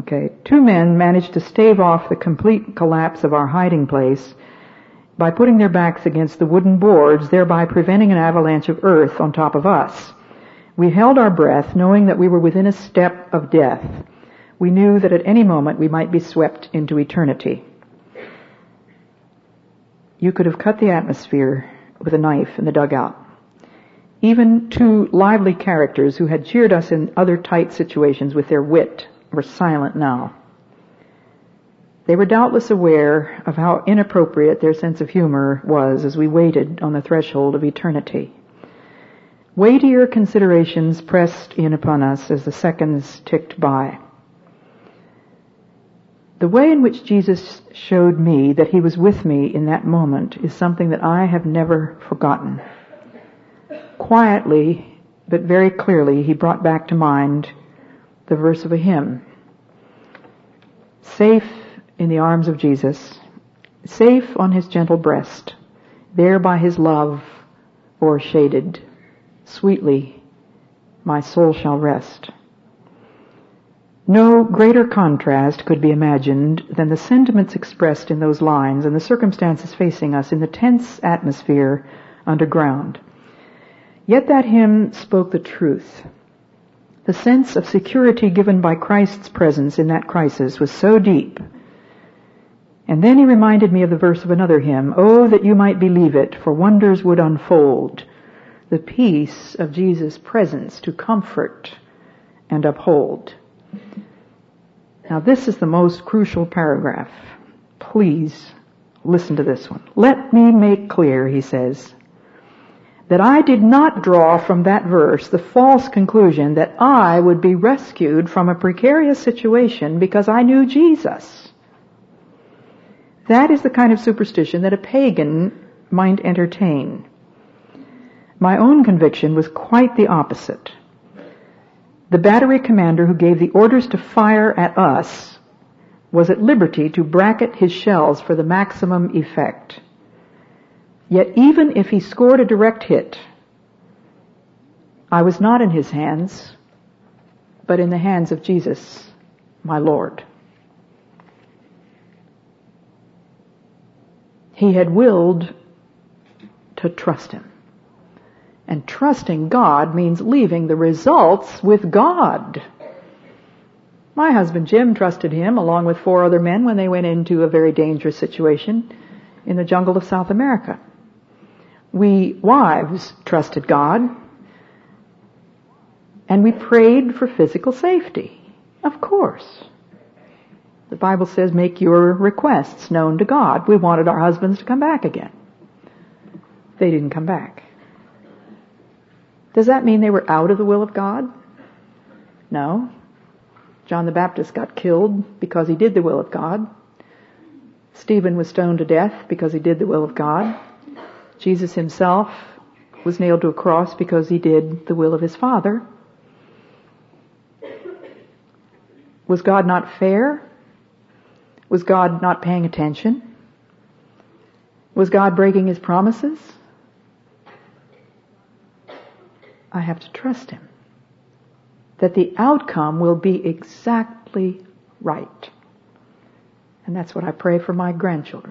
Okay. 2 men managed to stave off the complete collapse of our hiding place by putting their backs against the wooden boards, thereby preventing an avalanche of earth on top of us. We held our breath, knowing that we were within a step of death. We knew that at any moment we might be swept into eternity. You could have cut the atmosphere with a knife in the dugout. Even 2 lively characters who had cheered us in other tight situations with their wit were silent now. They were doubtless aware of how inappropriate their sense of humor was as we waited on the threshold of eternity. Weightier considerations pressed in upon us as the seconds ticked by. The way in which Jesus showed me that he was with me in that moment is something that I have never forgotten. Quietly, but very clearly, he brought back to mind the verse of a hymn. Safe in the arms of Jesus, safe on his gentle breast, there by his love o'ershaded, sweetly my soul shall rest. No greater contrast could be imagined than the sentiments expressed in those lines and the circumstances facing us in the tense atmosphere underground. Yet that hymn spoke the truth. The sense of security given by Christ's presence in that crisis was so deep. And then he reminded me of the verse of another hymn, "Oh, that you might believe it, for wonders would unfold, the peace of Jesus' presence to comfort and uphold." Now this is the most crucial paragraph. Please listen to this one. "Let me make clear," he says, "that I did not draw from that verse the false conclusion that I would be rescued from a precarious situation because I knew Jesus. That is the kind of superstition that a pagan might entertain. My own conviction was quite the opposite. The battery commander who gave the orders to fire at us was at liberty to bracket his shells for the maximum effect. Yet even if he scored a direct hit, I was not in his hands, but in the hands of Jesus, my Lord. He had willed to trust him. And trusting God means leaving the results with God. My husband Jim trusted him along with 4 other men when they went into a very dangerous situation in the jungle of South America. We wives trusted God, and we prayed for physical safety. Of course. The Bible says, make your requests known to God. We wanted our husbands to come back again. They didn't come back. Does that mean they were out of the will of God? No. John the Baptist got killed because he did the will of God. Stephen was stoned to death because he did the will of God. Jesus himself was nailed to a cross because he did the will of his Father. Was God not fair? Was God not paying attention? Was God breaking his promises? I have to trust him that the outcome will be exactly right. And that's what I pray for my grandchildren.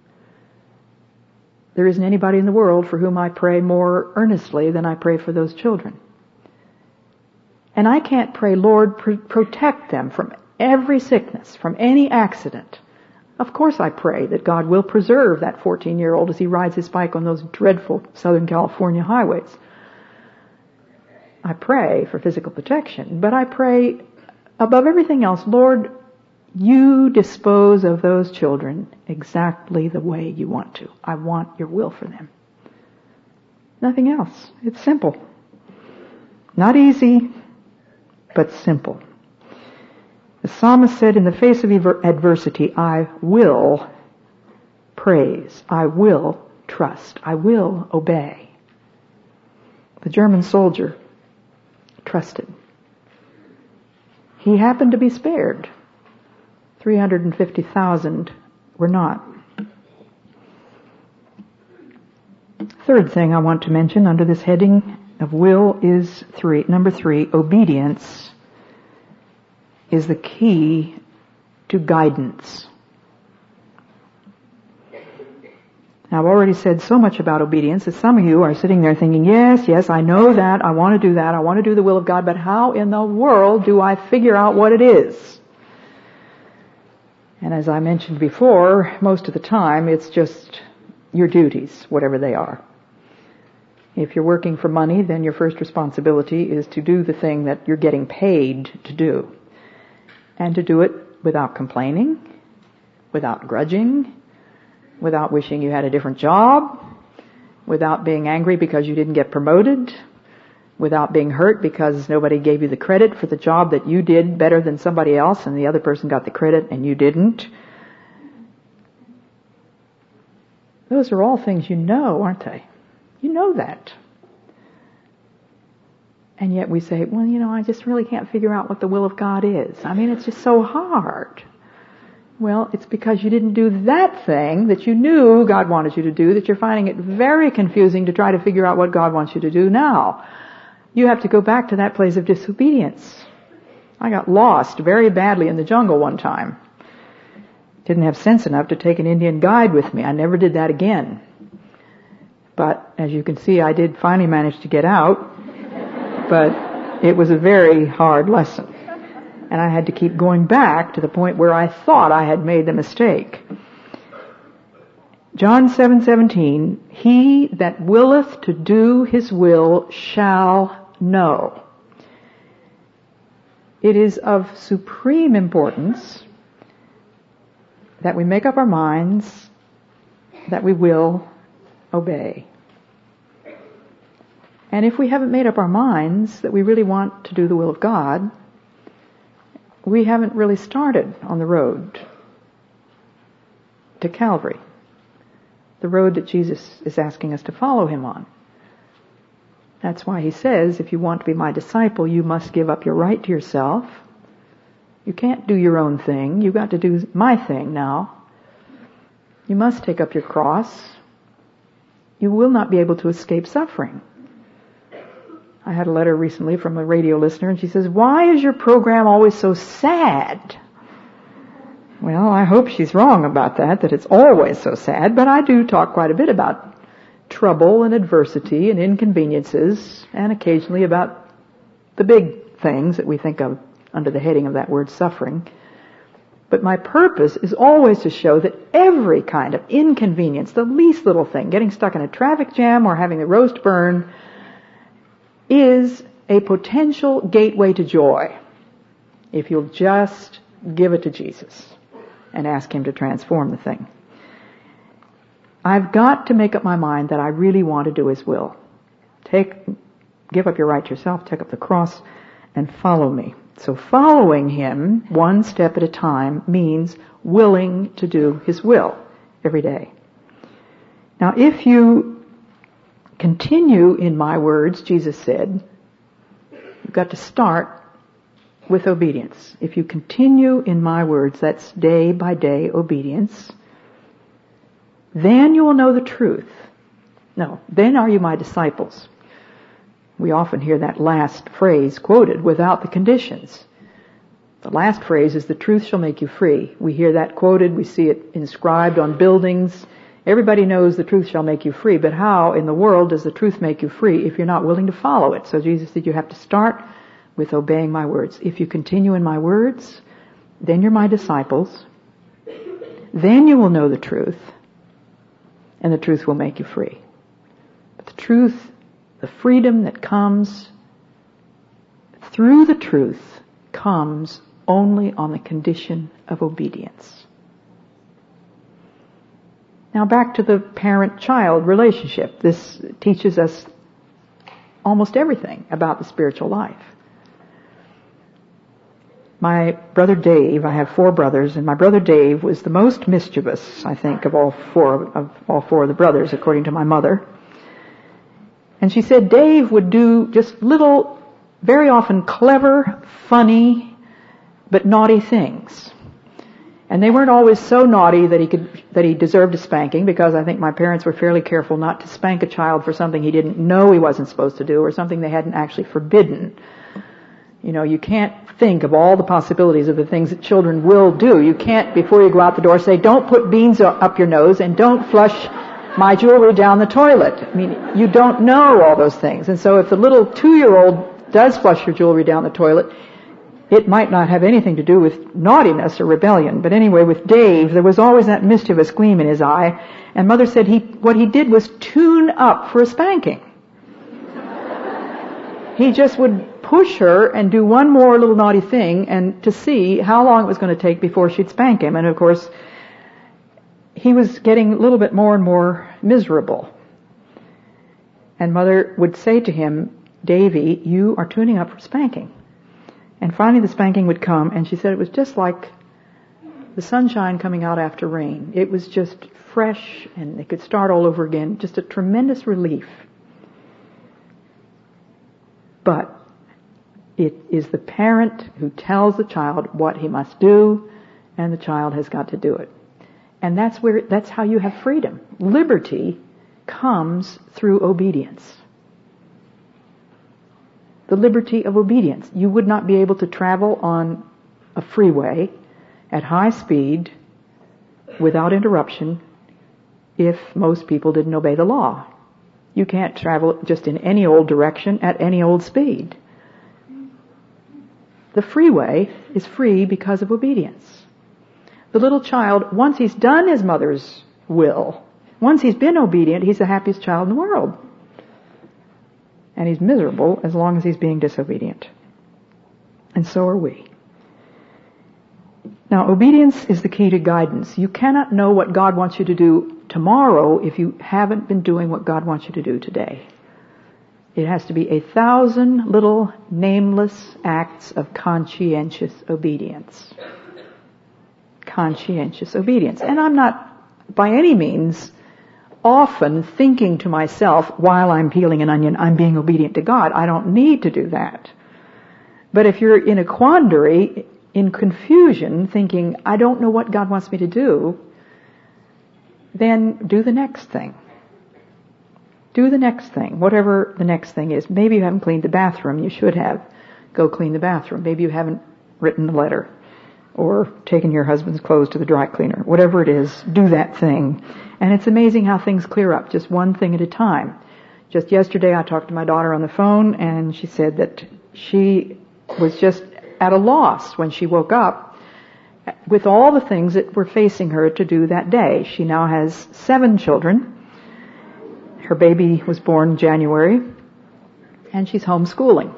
There isn't anybody in the world for whom I pray more earnestly than I pray for those children. And I can't pray, Lord, protect them from every sickness, from any accident. Of course I pray that God will preserve that 14-year-old as he rides his bike on those dreadful Southern California highways. I pray for physical protection, but I pray above everything else, Lord, you dispose of those children exactly the way you want to. I want your will for them. Nothing else. It's simple. Not easy, but simple. The psalmist said, in the face of adversity, I will praise. I will trust. I will obey. The German soldier trusted. He happened to be spared. 350,000 were not. Third thing I want to mention under this heading of will is number 3, obedience is the key to guidance. Now, I've already said so much about obedience that some of you are sitting there thinking, yes, I know that, I want to do that, I want to do the will of God, but how in the world do I figure out what it is? And as I mentioned before, most of the time it's just your duties, whatever they are. If you're working for money, then your first responsibility is to do the thing that you're getting paid to do. And to do it without complaining, without grudging, without wishing you had a different job, without being angry because you didn't get promoted, without being hurt because nobody gave you the credit for the job that you did better than somebody else and the other person got the credit and you didn't. Those are all things you know, aren't they? You know that. And yet we say, well, I just really can't figure out what the will of God is. I mean, it's just so hard. Well, it's because you didn't do that thing that you knew God wanted you to do that you're finding it very confusing to try to figure out what God wants you to do now. You have to go back to that place of disobedience. I got lost very badly in the jungle one time. Didn't have sense enough to take an Indian guide with me. I never did that again. But as you can see, I did finally manage to get out. But it was a very hard lesson. And I had to keep going back to the point where I thought I had made the mistake. John 7:17, he that willeth to do his will shall know. It is of supreme importance that we make up our minds that we will obey. And if we haven't made up our minds that we really want to do the will of God, we haven't really started on the road to Calvary, the road that Jesus is asking us to follow him on. That's why he says, if you want to be my disciple, you must give up your right to yourself. You can't do your own thing. You've got to do my thing now. You must take up your cross. You will not be able to escape suffering. I had a letter recently from a radio listener, and she says, why is your program always so sad? Well, I hope she's wrong about that it's always so sad, but I do talk quite a bit about trouble and adversity and inconveniences, and occasionally about the big things that we think of under the heading of that word suffering. But my purpose is always to show that every kind of inconvenience, the least little thing, getting stuck in a traffic jam or having the roast burn, is a potential gateway to joy if you'll just give it to Jesus and ask him to transform the thing. I've got to make up my mind that I really want to do his will. Give up your right to yourself, take up the cross, and follow me. So following him one step at a time means willing to do his will every day. Now, if you continue in my words, Jesus said, you've got to start with obedience. If you continue in my words, that's day by day obedience, then you will know the truth. No, then are you my disciples. We often hear that last phrase quoted without the conditions. The last phrase is, the truth shall make you free. We hear that quoted, we see it inscribed on buildings. Everybody knows the truth shall make you free, but how in the world does the truth make you free if you're not willing to follow it? So Jesus said you have to start with obeying my words. If you continue in my words, then you're my disciples. Then you will know the truth, and the truth will make you free. But the truth, the freedom that comes through the truth, comes only on the condition of obedience. Now back to the parent-child relationship. This teaches us almost everything about the spiritual life. My brother Dave, I have 4 brothers, and my brother Dave was the most mischievous, I think, of all four of the brothers, according to my mother. And she said Dave would do just little, very often clever, funny, but naughty things. And they weren't always so naughty that he deserved a spanking, because I think my parents were fairly careful not to spank a child for something he didn't know he wasn't supposed to do, or something they hadn't actually forbidden. You can't think of all the possibilities of the things that children will do. You can't, before you go out the door, say, don't put beans up your nose and don't flush my jewelry down the toilet. I mean, you don't know all those things. And so if the little 2-year-old does flush your jewelry down the toilet, it might not have anything to do with naughtiness or rebellion. But anyway, with Dave, there was always that mischievous gleam in his eye. And Mother said what he did was tune up for a spanking. He just would push her and do one more little naughty thing and to see how long it was going to take before she'd spank him. And of course, he was getting a little bit more and more miserable. And Mother would say to him, Davy, you are tuning up for spanking. And finally the spanking would come, and she said it was just like the sunshine coming out after rain. It was just fresh, and they could start all over again. Just a tremendous relief. But it is the parent who tells the child what he must do, and the child has got to do it. And that's how you have freedom. Liberty comes through obedience. The liberty of obedience. You would not be able to travel on a freeway at high speed without interruption if most people didn't obey the law. You can't travel just in any old direction at any old speed. The freeway is free because of obedience. The little child, once he's done his mother's will, once he's been obedient, he's the happiest child in the world. And he's miserable as long as he's being disobedient. And so are we. Now, obedience is the key to guidance. You cannot know what God wants you to do tomorrow if you haven't been doing what God wants you to do today. It has to be 1,000 little nameless acts of conscientious obedience. Conscientious obedience. And I'm not by any means often thinking to myself while I'm peeling an onion, I'm being obedient to God. I don't need to do that. But if you're in a quandary, in confusion, thinking, I don't know what God wants me to do, then do the next thing. Do the next thing, whatever the next thing is. Maybe you haven't cleaned the bathroom. You should have. Go clean the bathroom. Maybe you haven't written a letter or taken your husband's clothes to the dry cleaner. Whatever it is, do that thing. And it's amazing how things clear up, just one thing at a time. Just yesterday I talked to my daughter on the phone, and she said that she was just at a loss when she woke up with all the things that were facing her to do that day. She now has 7 children. Her baby was born in January, and she's homeschooling.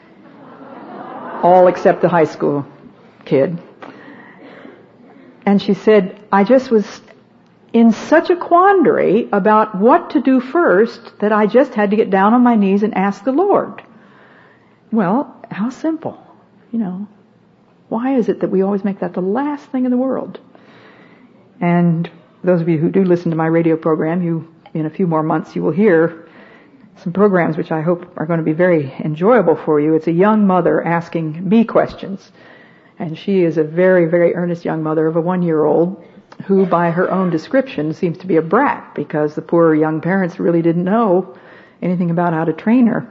All except the high school kid. And she said, I just was in such a quandary about what to do first that I just had to get down on my knees and ask the Lord. Well, how simple, Why is it that we always make that the last thing in the world? And those of you who do listen to my radio program, in a few more months you will hear some programs which I hope are going to be very enjoyable for you. It's a young mother asking me questions. And she is a very, very earnest young mother of a 1-year-old who, by her own description, seems to be a brat because the poor young parents really didn't know anything about how to train her.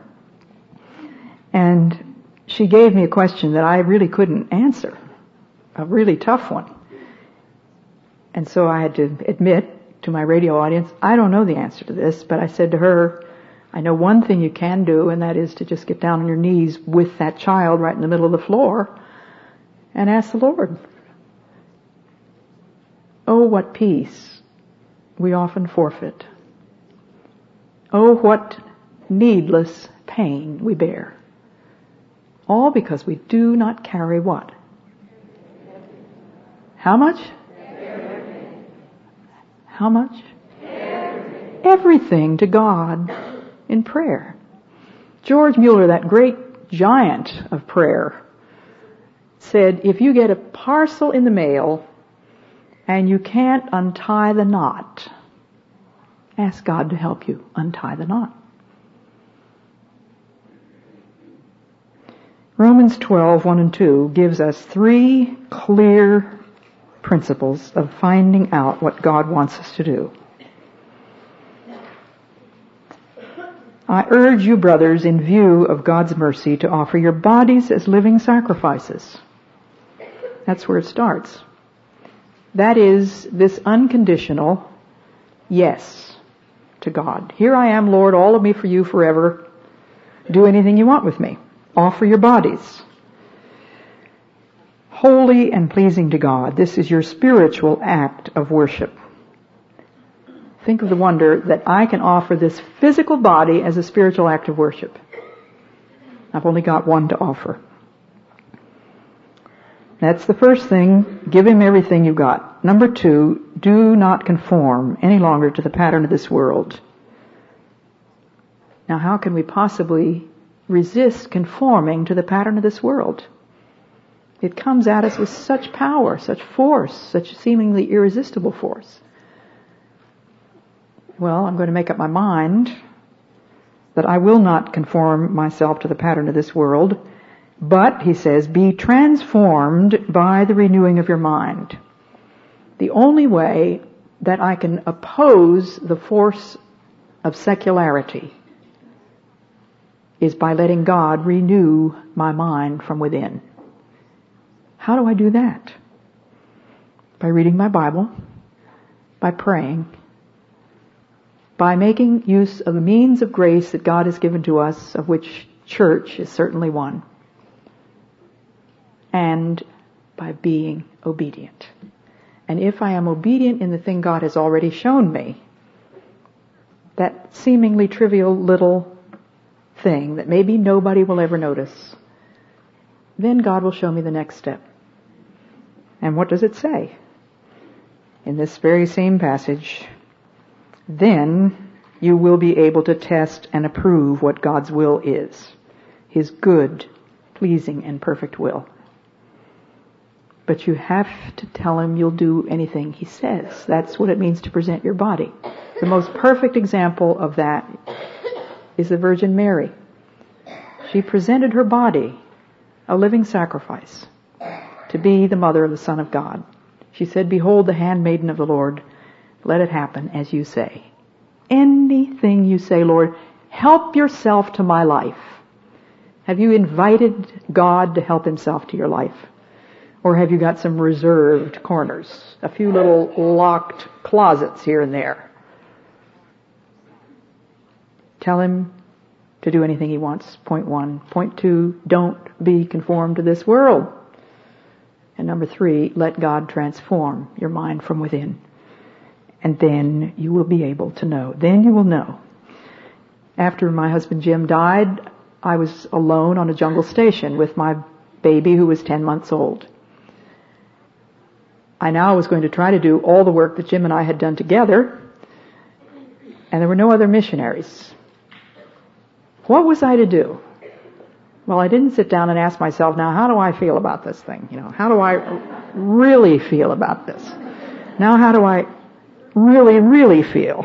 And she gave me a question that I really couldn't answer, a really tough one. And so I had to admit to my radio audience, I don't know the answer to this, but I said to her, I know one thing you can do, and that is to just get down on your knees with that child right in the middle of the floor and ask the Lord. Oh, what peace we often forfeit. Oh, what needless pain we bear. All because we do not carry what? How much? Everything. How much? Everything to God in prayer. George Mueller, that great giant of prayer, said, if you get a parcel in the mail and you can't untie the knot, ask God to help you untie the knot. Romans 12:1 and 2 gives us 3 clear principles of finding out what God wants us to do. I urge you, brothers, in view of God's mercy, to offer your bodies as living sacrifices. That's where it starts. That is this unconditional yes to God. Here I am, Lord, all of me for you forever. Do anything you want with me. Offer your bodies. Holy and pleasing to God. This is your spiritual act of worship. Think of the wonder that I can offer this physical body as a spiritual act of worship. I've only got one to offer. That's the first thing. Give him everything you got. Number 2, do not conform any longer to the pattern of this world. Now, how can we possibly resist conforming to the pattern of this world? It comes at us with such power, such force, such seemingly irresistible force. Well, I'm going to make up my mind that I will not conform myself to the pattern of this world, but, he says, be transformed by the renewing of your mind. The only way that I can oppose the force of secularity is by letting God renew my mind from within. How do I do that? By reading my Bible, by praying, by making use of the means of grace that God has given to us, of which church is certainly one, and by being obedient. And if I am obedient in the thing God has already shown me, that seemingly trivial little thing that maybe nobody will ever notice, then God will show me the next step. And what does it say? In this very same passage, then you will be able to test and approve what God's will is, his good, pleasing, and perfect will. But you have to tell him you'll do anything he says. That's what it means to present your body. The most perfect example of that is the Virgin Mary. She presented her body, a living sacrifice, to be the mother of the Son of God. She said, behold the handmaiden of the Lord, let it happen as you say. Anything you say, Lord, help yourself to my life. Have you invited God to help himself to your life? Or have you got some reserved corners? A few little locked closets here and there. Tell him to do anything he wants, point 1. Point 2, don't be conformed to this world. And number 3, let God transform your mind from within. And then you will be able to know. Then you will know. After my husband Jim died, I was alone on a jungle station with my baby who was 10 months old. I now was going to try to do all the work that Jim and I had done together, and there were no other missionaries. What was I to do? Well, I didn't sit down and ask myself, now how do I feel about this thing? How do I really feel about this? Now how do I really, really feel?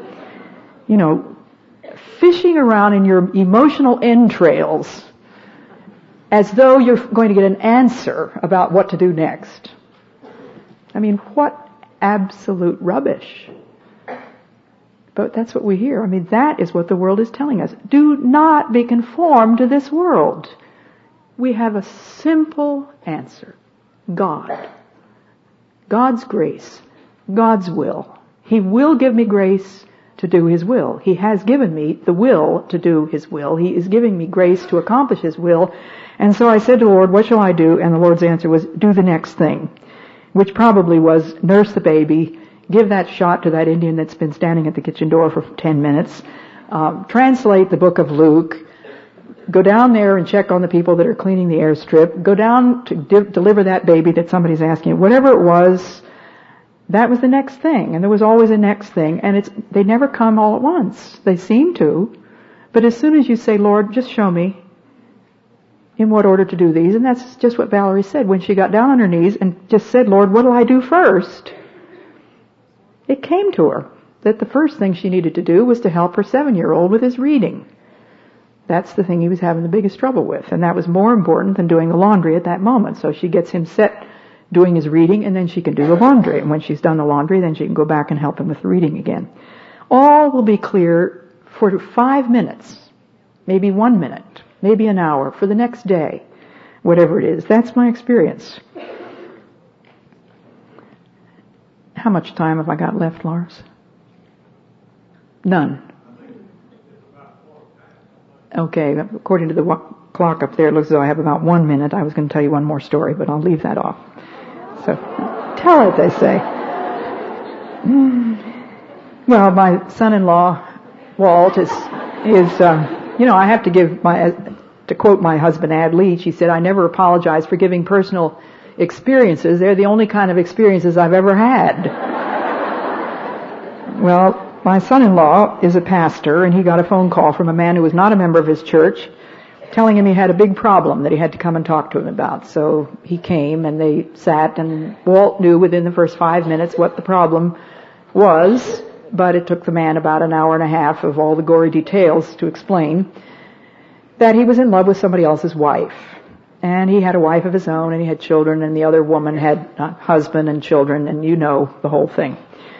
Fishing around in your emotional entrails as though you're going to get an answer about what to do next. I mean, what absolute rubbish. But that's what we hear. I mean, that is what the world is telling us. Do not be conformed to this world. We have a simple answer. God. God's grace. God's will. He will give me grace to do his will. He has given me the will to do his will. He is giving me grace to accomplish his will. And so I said to the Lord, what shall I do? And the Lord's answer was, do the next thing. Which probably was nurse the baby, give that shot to that Indian that's been standing at the kitchen door for 10 minutes, translate the book of Luke, go down there and check on the people that are cleaning the airstrip, go down to deliver that baby that somebody's asking, whatever it was, that was the next thing. And there was always a next thing. And they never come all at once. They seem to. But as soon as you say, Lord, just show me in what order to do these. And that's just what Valerie said when she got down on her knees and just said, Lord, what do I do first? It came to her that the first thing she needed to do was to help her 7-year-old with his reading. That's the thing he was having the biggest trouble with. And that was more important than doing the laundry at that moment. So she gets him set doing his reading, and then she can do the laundry. And when she's done the laundry, then she can go back and help him with the reading again. All will be clear for 5 minutes, maybe 1 minute, maybe an hour, for the next day, whatever it is. That's my experience. How much time have I got left, Lars? None. Okay, according to the clock up there, it looks as though I have about 1 minute. I was going to tell you one more story, but I'll leave that off. So, tell it, they say. Well, my son-in-law, Walt, is I have to to quote my husband, Ad Leach, he said, I never apologize for giving personal experiences. They're the only kind of experiences I've ever had. Well, my son-in-law is a pastor, and he got a phone call from a man who was not a member of his church, telling him he had a big problem that he had to come and talk to him about. So he came, and they sat, and Walt knew within the first 5 minutes what the problem was, but it took the man about an hour and a half of all the gory details to explain that he was in love with somebody else's wife. And he had a wife of his own, and he had children, and the other woman had a husband and children, and you know the whole thing.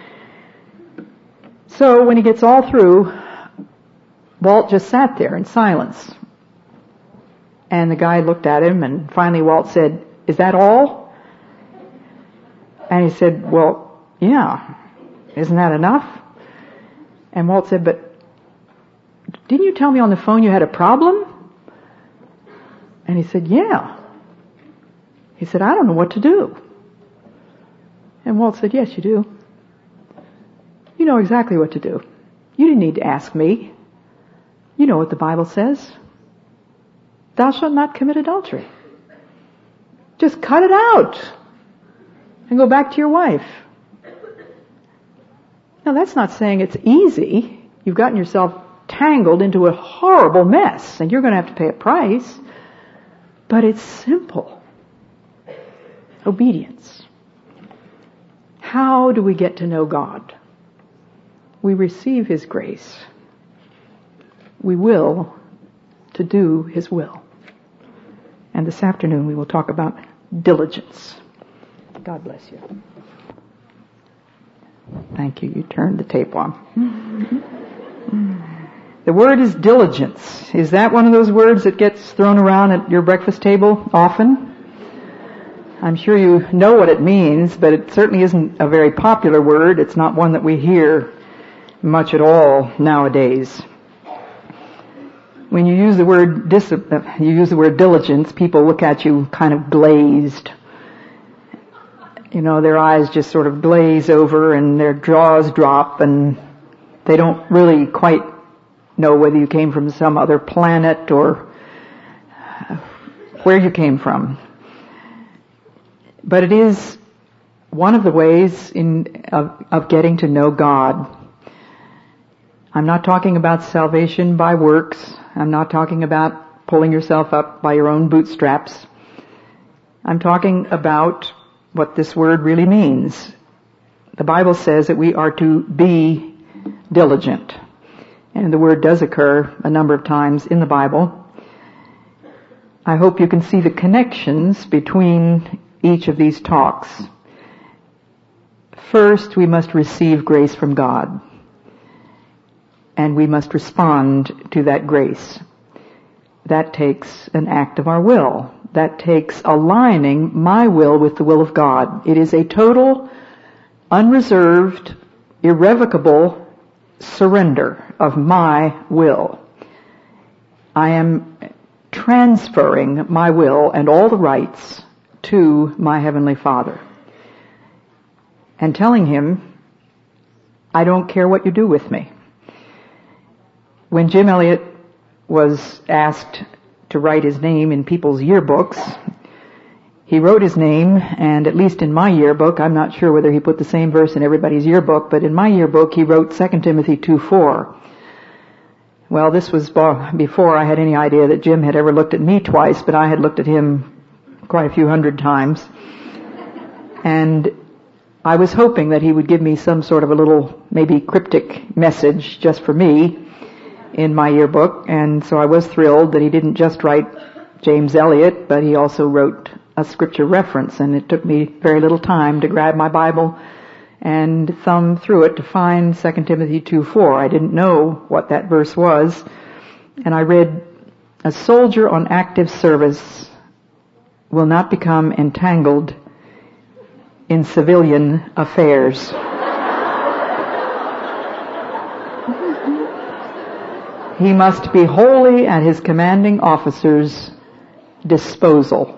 So when he gets all through, Walt just sat there in silence. And the guy looked at him, and finally Walt said, "Is that all?" And he said, "Well, yeah. Isn't that enough?" And Walt said, "But didn't you tell me on the phone you had a problem?" And he said, "Yeah." He said, "I don't know what to do." And Walt said, "Yes, you do. You know exactly what to do. You didn't need to ask me. You know what the Bible says. Thou shalt not commit adultery. Just cut it out and go back to your wife." Now that's not saying it's easy. You've gotten yourself tangled into a horrible mess, and you're going to have to pay a price. But it's simple. Obedience. How do we get to know God? We receive His grace. We will to do His will. And this afternoon we will talk about diligence. God bless you. Thank you. You turned the tape on. The word is diligence. Is that one of those words that gets thrown around at your breakfast table often? I'm sure you know what it means, but it certainly isn't a very popular word. It's not one that we hear much at all nowadays. When you use the word diligence, people look at you kind of glazed. You know, their eyes just sort of glaze over and their jaws drop, and they don't really quite know whether you came from some other planet or where you came from. But it is one of the ways of getting to know God. I'm not talking about salvation by works. I'm not talking about pulling yourself up by your own bootstraps. I'm talking about what this word really means. The Bible says that we are to be diligent. And the word does occur a number of times in the Bible. I hope you can see the connections between each of these talks. First, we must receive grace from God. And we must respond to that grace. That takes an act of our will. That takes aligning my will with the will of God. It is a total, unreserved, irrevocable surrender of my will. I am transferring my will and all the rights to my Heavenly Father. And telling Him, I don't care what you do with me. When Jim Elliot was asked to write his name in people's yearbooks, he wrote his name, and at least in my yearbook, I'm not sure whether he put the same verse in everybody's yearbook, but in my yearbook he wrote 2 Timothy 2:4. Well, this was before I had any idea that Jim had ever looked at me twice, but I had looked at him quite a few hundred times. And I was hoping that he would give me some sort of a little, maybe cryptic message just for me in my yearbook, and so I was thrilled that he didn't just write James Elliot, but he also wrote a scripture reference, and it took me very little time to grab my Bible and thumbed through it to find 2 Timothy 2:4. I didn't know what that verse was, and I read, "A soldier on active service will not become entangled in civilian affairs." He must be wholly at his commanding officer's disposal.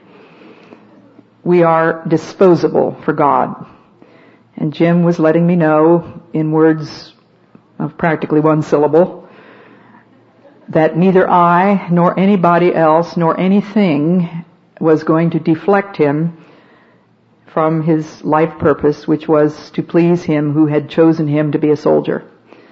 We are disposable for God. And Jim was letting me know, in words of practically one syllable, that neither I nor anybody else nor anything was going to deflect him from his life purpose, which was to please him who had chosen him to be a soldier.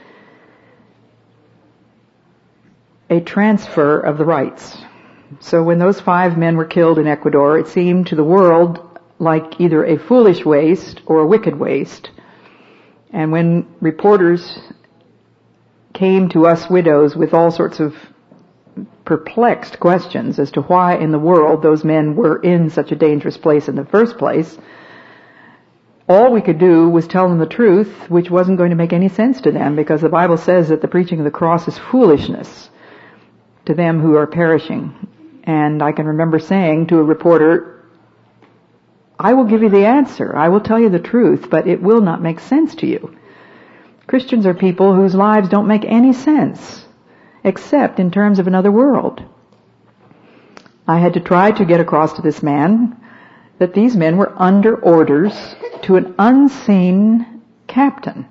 A transfer of the rights. So when those 5 men were killed in Ecuador, it seemed to the world like either a foolish waste or a wicked waste. And when reporters came to us widows with all sorts of perplexed questions as to why in the world those men were in such a dangerous place in the first place, all we could do was tell them the truth, which wasn't going to make any sense to them, because the Bible says that the preaching of the cross is foolishness to them who are perishing. And I can remember saying to a reporter, "I will give you the answer. I will tell you the truth, but it will not make sense to you." Christians are people whose lives don't make any sense, except in terms of another world. I had to try to get across to this man that these men were under orders to an unseen captain.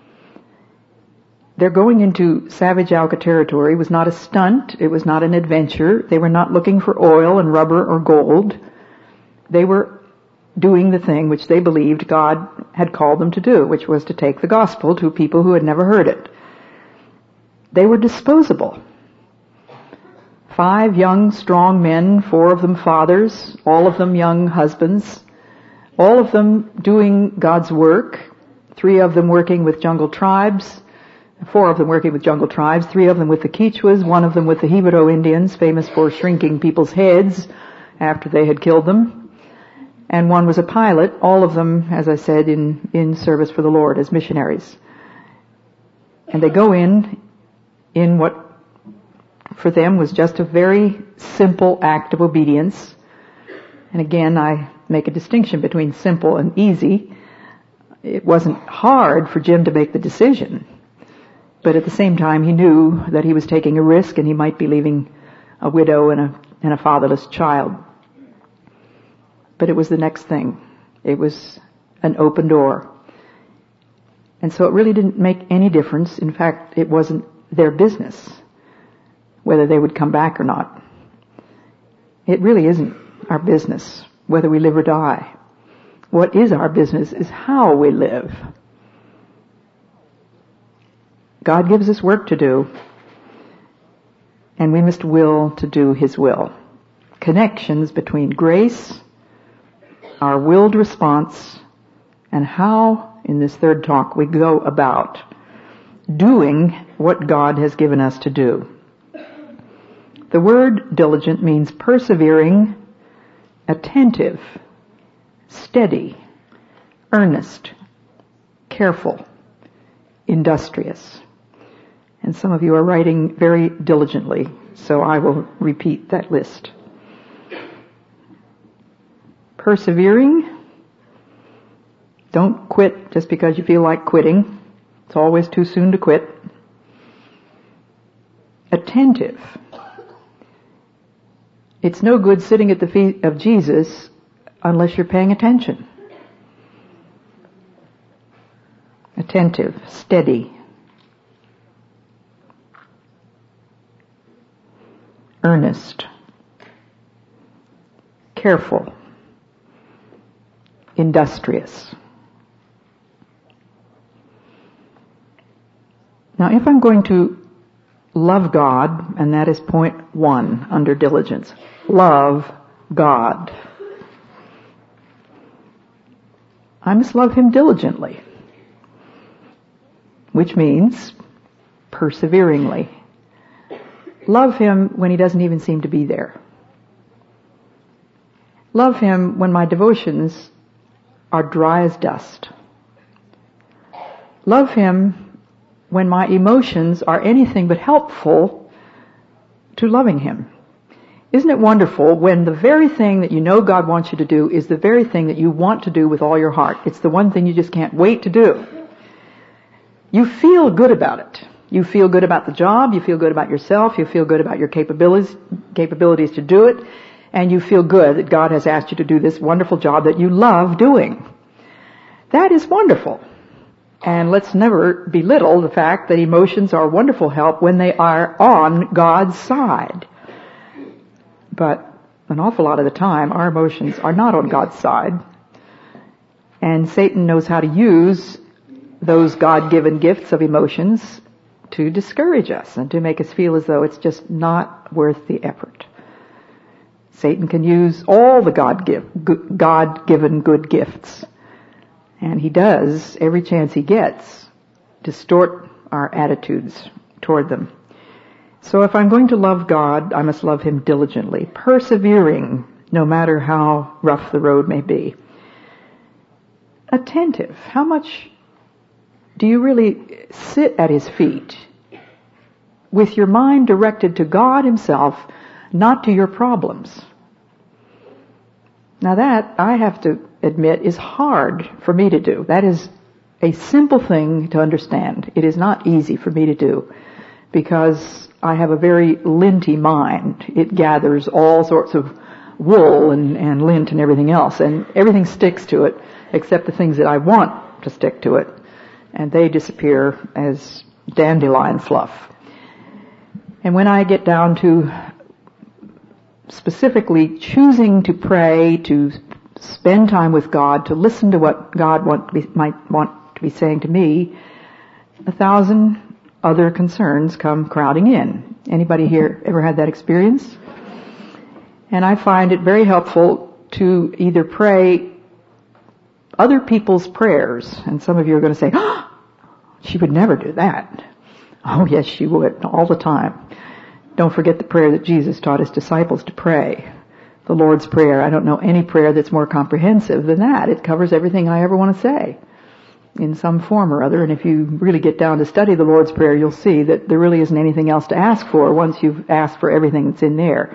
Their going into Savage Alca territory was not a stunt. It was not an adventure. They were not looking for oil and rubber or gold. They were doing the thing which they believed God had called them to do, which was to take the gospel to people who had never heard it. They were disposable. 5 young, strong men, 4 of them fathers, all of them young husbands, all of them doing God's work, 3 of them working with jungle tribes, 4 of them working with jungle tribes, 3 of them with the Quichuas, 1 of them with the Jibaro Indians, famous for shrinking people's heads after they had killed them, and 1 was a pilot, all of them, as I said, in service for the Lord as missionaries. And they go in what for them was just a very simple act of obedience. And again, I make a distinction between simple and easy. It wasn't hard for Jim to make the decision, but at the same time he knew that he was taking a risk and he might be leaving a widow and a fatherless child. But it was the next thing. It was an open door. And so it really didn't make any difference. In fact, it wasn't their business whether they would come back or not. It really isn't our business whether we live or die. What is our business is how we live. God gives us work to do, and we must will to do His will. Connections between grace, our willed response, and how, in this third talk, we go about doing what God has given us to do. The word diligent means persevering, attentive, steady, earnest, careful, industrious. And some of you are writing very diligently, so I will repeat that list. Persevering. Don't quit just because you feel like quitting. It's always too soon to quit. Attentive. It's no good sitting at the feet of Jesus unless you're paying attention. Attentive, steady, earnest, careful, industrious. Now, if I'm going to love God, and that is point 1 under diligence, love God, I must love Him diligently, which means perseveringly. Love Him when He doesn't even seem to be there. Love Him when my devotions are dry as dust. love Him when my emotions are anything but helpful to loving Him. Isn't it wonderful when the very thing that you know God wants you to do is the very thing that you want to do with all your heart? It's the one thing you just can't wait to do. You feel good about it. You feel good about the job, you feel good about yourself, you feel good about your capabilities to do it, and you feel good that God has asked you to do this wonderful job that you love doing. That is wonderful. And let's never belittle the fact that emotions are wonderful help when they are on God's side. But an awful lot of the time, our emotions are not on God's side. And Satan knows how to use those God-given gifts of emotions to discourage us and to make us feel as though it's just not worth the effort. Satan can use all the God-given good gifts. And he does, every chance he gets, distort our attitudes toward them. So if I'm going to love God, I must love Him diligently, persevering, no matter how rough the road may be. Attentive. How much do you really sit at His feet with your mind directed to God Himself, not to your problems? Now that, I have to admit, is hard for me to do. That is a simple thing to understand. It is not easy for me to do because I have a very linty mind. It gathers all sorts of wool and lint and everything else, and everything sticks to it except the things that I want to stick to it, and they disappear as dandelion fluff. And when I get down to specifically choosing to pray, to spend time with God, to listen to what God might want to be saying to me, 1,000 other concerns come crowding in. Anybody here ever had that experience? And I find it very helpful to either pray other people's prayers, and some of you are going to say, "Oh, she would never do that." Oh yes, she would, all the time. Don't forget the prayer that Jesus taught His disciples to pray. The Lord's Prayer. I don't know any prayer that's more comprehensive than that. It covers everything I ever want to say in some form or other. And if you really get down to study the Lord's Prayer, you'll see that there really isn't anything else to ask for once you've asked for everything that's in there.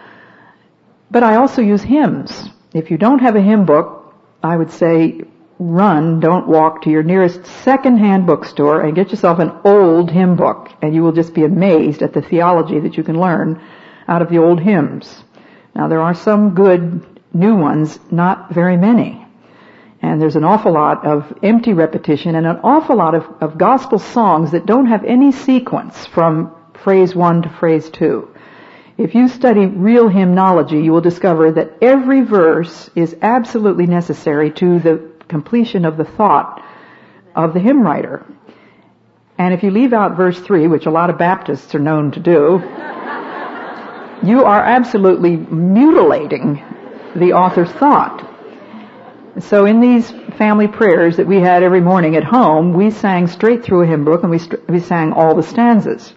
But I also use hymns. If you don't have a hymn book, I would say run, don't walk to your nearest second-hand bookstore and get yourself an old hymn book, and you will just be amazed at the theology that you can learn out of the old hymns. Now there are some good new ones, not very many. And there's an awful lot of empty repetition and an awful lot of gospel songs that don't have any sequence from phrase 1 to phrase 2. If you study real hymnology, you will discover that every verse is absolutely necessary to the completion of the thought of the hymn writer. And if you leave out verse 3, which a lot of Baptists are known to do, you are absolutely mutilating the author's thought. So in these family prayers that we had every morning at home, we sang straight through a hymn book, and we sang all the stanzas.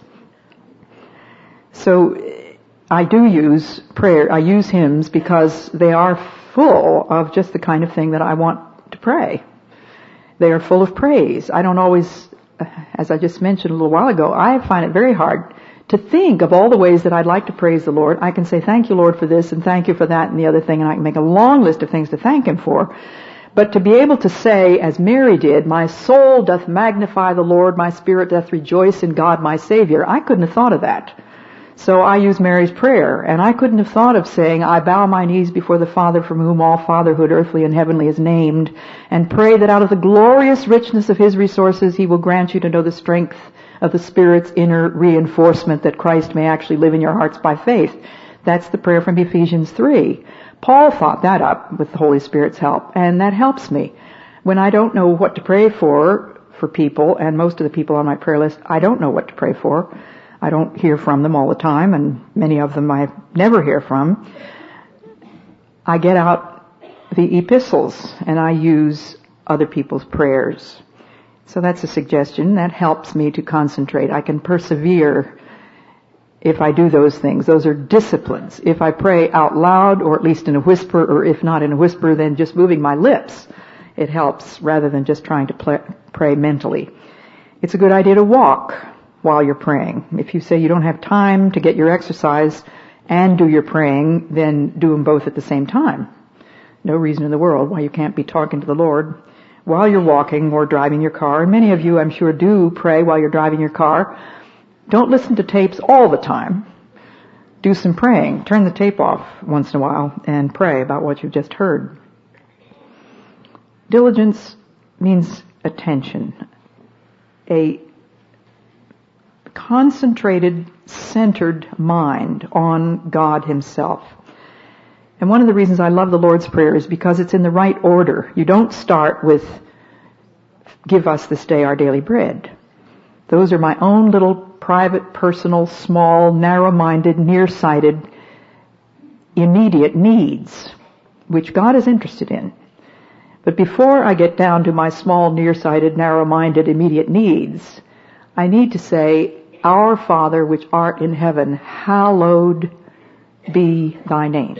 So I use hymns because they are full of just the kind of thing that I want to pray. They are full of praise. I don't always, as I just mentioned a little while ago, I find it very hard to think of all the ways that I'd like to praise the Lord. I can say, thank you, Lord, for this, and thank you for that and the other thing, and I can make a long list of things to thank Him for. But to be able to say, as Mary did, my soul doth magnify the Lord, my spirit doth rejoice in God my Savior, I couldn't have thought of that. So I use Mary's prayer, and I couldn't have thought of saying, I bow my knees before the Father from whom all fatherhood, earthly and heavenly, is named, and pray that out of the glorious richness of His resources He will grant you to know the strength of the Spirit's inner reinforcement that Christ may actually live in your hearts by faith. That's the prayer from Ephesians 3. Paul thought that up with the Holy Spirit's help, and that helps me. When I don't know what to pray for people, and most of the people on my prayer list, I don't know what to pray for. I don't hear from them all the time, and many of them I never hear from. I get out the epistles, and I use other people's prayers. So that's a suggestion. That helps me to concentrate. I can persevere if I do those things. Those are disciplines. If I pray out loud, or at least in a whisper, or if not in a whisper, then just moving my lips, it helps rather than just trying to pray mentally. It's a good idea to walk while you're praying. If you say you don't have time to get your exercise and do your praying, then do them both at the same time. No reason in the world why you can't be talking to the Lord while you're walking or driving your car. And many of you, I'm sure, do pray while you're driving your car. Don't listen to tapes all the time. Do some praying. Turn the tape off once in a while and pray about what you've just heard. Diligence means attention. A concentrated, centered mind on God Himself. And one of the reasons I love the Lord's Prayer is because it's in the right order. You don't start with, "Give us this day our daily bread." Those are my own little private, personal, small, narrow-minded, nearsighted, immediate needs, which God is interested in. But before I get down to my small, nearsighted, narrow-minded, immediate needs, I need to say, "Our Father which art in heaven, hallowed be thy name."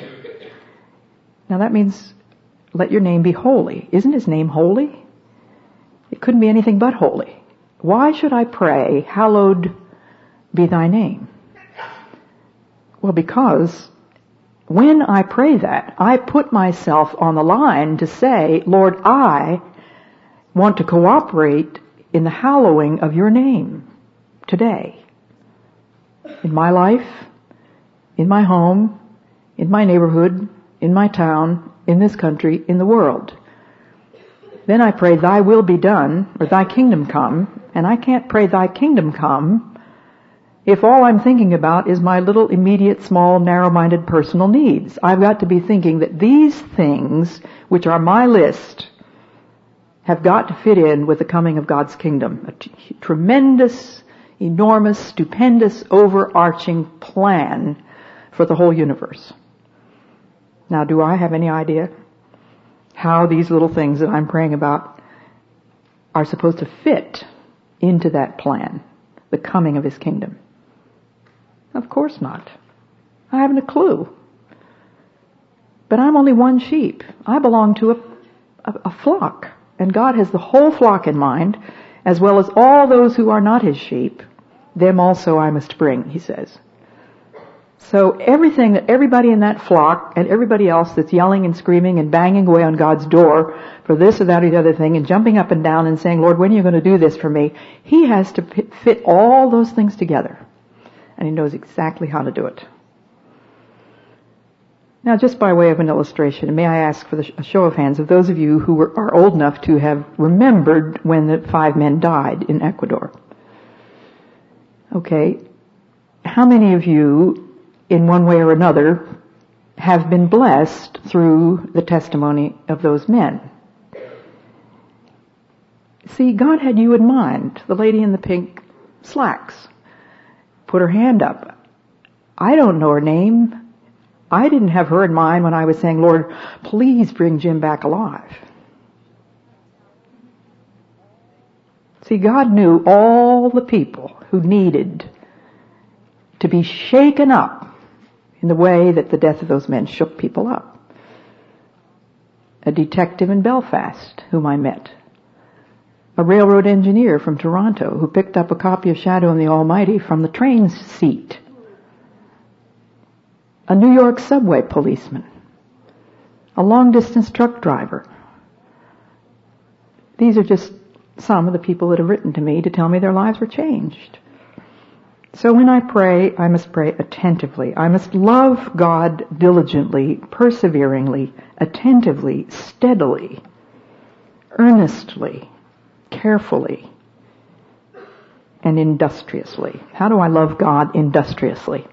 Now that means, let your name be holy. Isn't His name holy? It couldn't be anything but holy. Why should I pray, "Hallowed be thy name"? Well, because when I pray that, I put myself on the line to say, "Lord, I want to cooperate in the hallowing of your name today. In my life, in my home, in my neighborhood, in my town, in this country, in the world." Then I pray, "Thy will be done," or "Thy kingdom come," and I can't pray "Thy kingdom come" if all I'm thinking about is my little immediate, small, narrow-minded personal needs. I've got to be thinking that these things, which are my list, have got to fit in with the coming of God's kingdom. A tremendous, enormous, stupendous, overarching plan for the whole universe. Now, do I have any idea how these little things that I'm praying about are supposed to fit into that plan, the coming of His kingdom? Of course not. I haven't a clue. But I'm only one sheep. I belong to a flock. And God has the whole flock in mind, as well as all those who are not His sheep. Them also I must bring, He says. So everything that everybody in that flock and everybody else that's yelling and screaming and banging away on God's door for this or that or the other thing and jumping up and down and saying, "Lord, when are you going to do this for me?" He has to fit all those things together. And He knows exactly how to do it. Now, just by way of an illustration, may I ask for a show of hands of those of you who are old enough to have remembered when the 5 men died in Ecuador? Okay. How many of you, in one way or another, have been blessed through the testimony of those men? See, God had you in mind. The lady in the pink slacks put her hand up. I don't know her name. I didn't have her in mind when I was saying, "Lord, please bring Jim back alive." See, God knew all the people who needed to be shaken up in the way that the death of those men shook people up. A detective in Belfast whom I met. A railroad engineer from Toronto who picked up a copy of Shadow and the Almighty from the train seat. A New York subway policeman. A long-distance truck driver. These are just some of the people that have written to me to tell me their lives were changed. So when I pray, I must pray attentively. I must love God diligently, perseveringly, attentively, steadily, earnestly, carefully, and industriously. How do I love God industriously?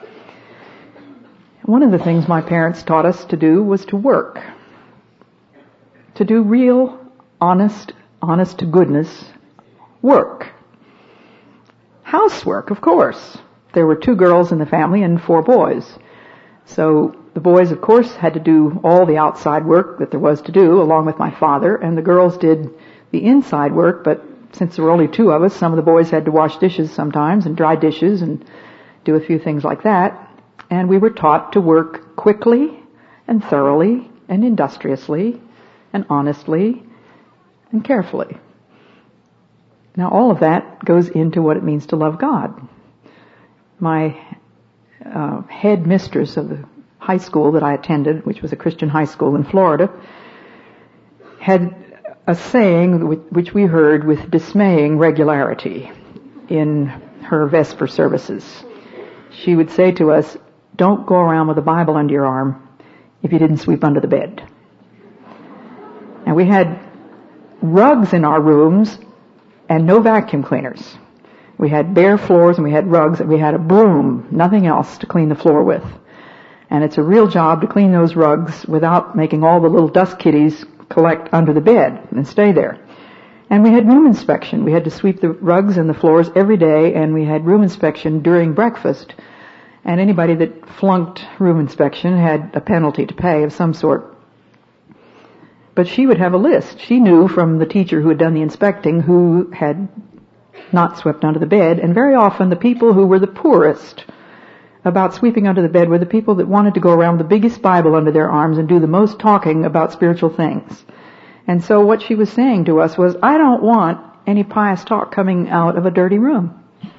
One of the things my parents taught us to do was to work. To do real, honest to goodness work. Housework, of course. There were 2 girls in the family and 4 boys. So the boys, of course, had to do all the outside work that there was to do, along with my father, and the girls did the inside work, but since there were only 2 of us, some of the boys had to wash dishes sometimes and dry dishes and do a few things like that. And we were taught to work quickly and thoroughly and industriously and honestly and carefully. Now all of that goes into what it means to love God. My head mistress of the high school that I attended, which was a Christian high school in Florida, had a saying which we heard with dismaying regularity in her Vesper services. She would say to us, "Don't go around with a Bible under your arm if you didn't sweep under the bed." And we had rugs in our rooms and no vacuum cleaners. We had bare floors and we had rugs and we had a broom, nothing else to clean the floor with. And it's a real job to clean those rugs without making all the little dust kitties collect under the bed and stay there. And we had room inspection. We had to sweep the rugs and the floors every day, and we had room inspection during breakfast. And anybody that flunked room inspection had a penalty to pay of some sort. But she would have a list. She knew from the teacher who had done the inspecting who had not swept under the bed, and very often the people who were the poorest about sweeping under the bed were the people that wanted to go around with the biggest Bible under their arms and do the most talking about spiritual things. And so what she was saying to us was, I don't want any pious talk coming out of a dirty room.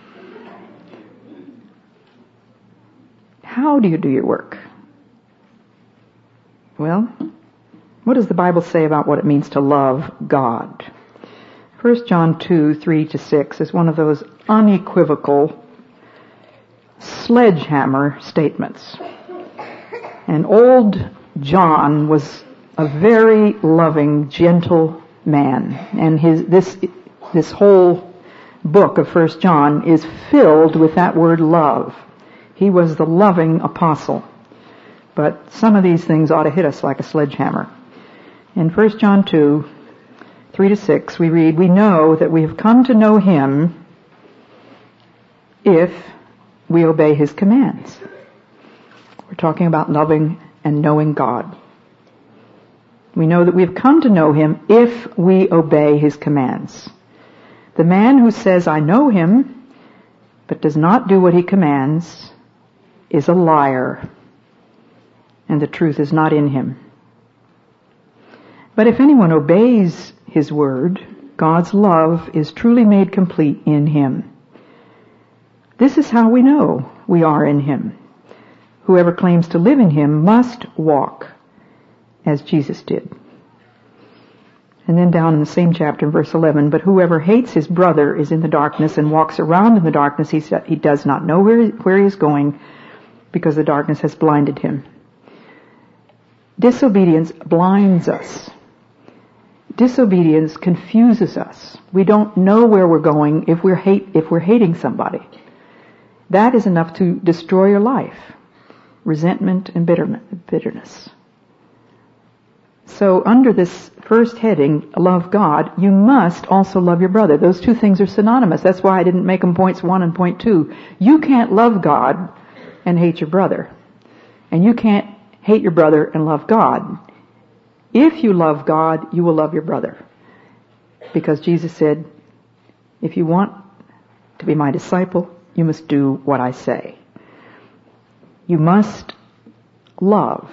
How do you do your work? Well, what does the Bible say about what it means to love God? 1 John 2, 3-6 is one of those unequivocal sledgehammer statements. And old John was a very loving, gentle man. And this whole book of 1 John is filled with that word love. He was the loving apostle. But some of these things ought to hit us like a sledgehammer. In 1 John 2, 3-6, we read, "We know that we have come to know Him if we obey His commands." We're talking about loving and knowing God. We know that we have come to know Him if we obey His commands. The man who says, "I know Him," but does not do what He commands, is a liar, and the truth is not in him. But if anyone obeys His word, God's love is truly made complete in him. This is how we know we are in Him. Whoever claims to live in Him must walk as Jesus did. And then down in the same chapter, verse 11, "But whoever hates his brother is in the darkness and walks around in the darkness. He does not know where he is going because the darkness has blinded him." Disobedience blinds us. Disobedience confuses us. We don't know where we're going if we're hating somebody. That is enough to destroy your life. Resentment and bitterness. So under this first heading, love God, you must also love your brother. Those two things are synonymous. That's why I didn't make them points 1 and point 2. You can't love God and hate your brother. And you can't hate your brother and love God. If you love God, you will love your brother. Because Jesus said, if you want to be my disciple, you must do what I say. You must love.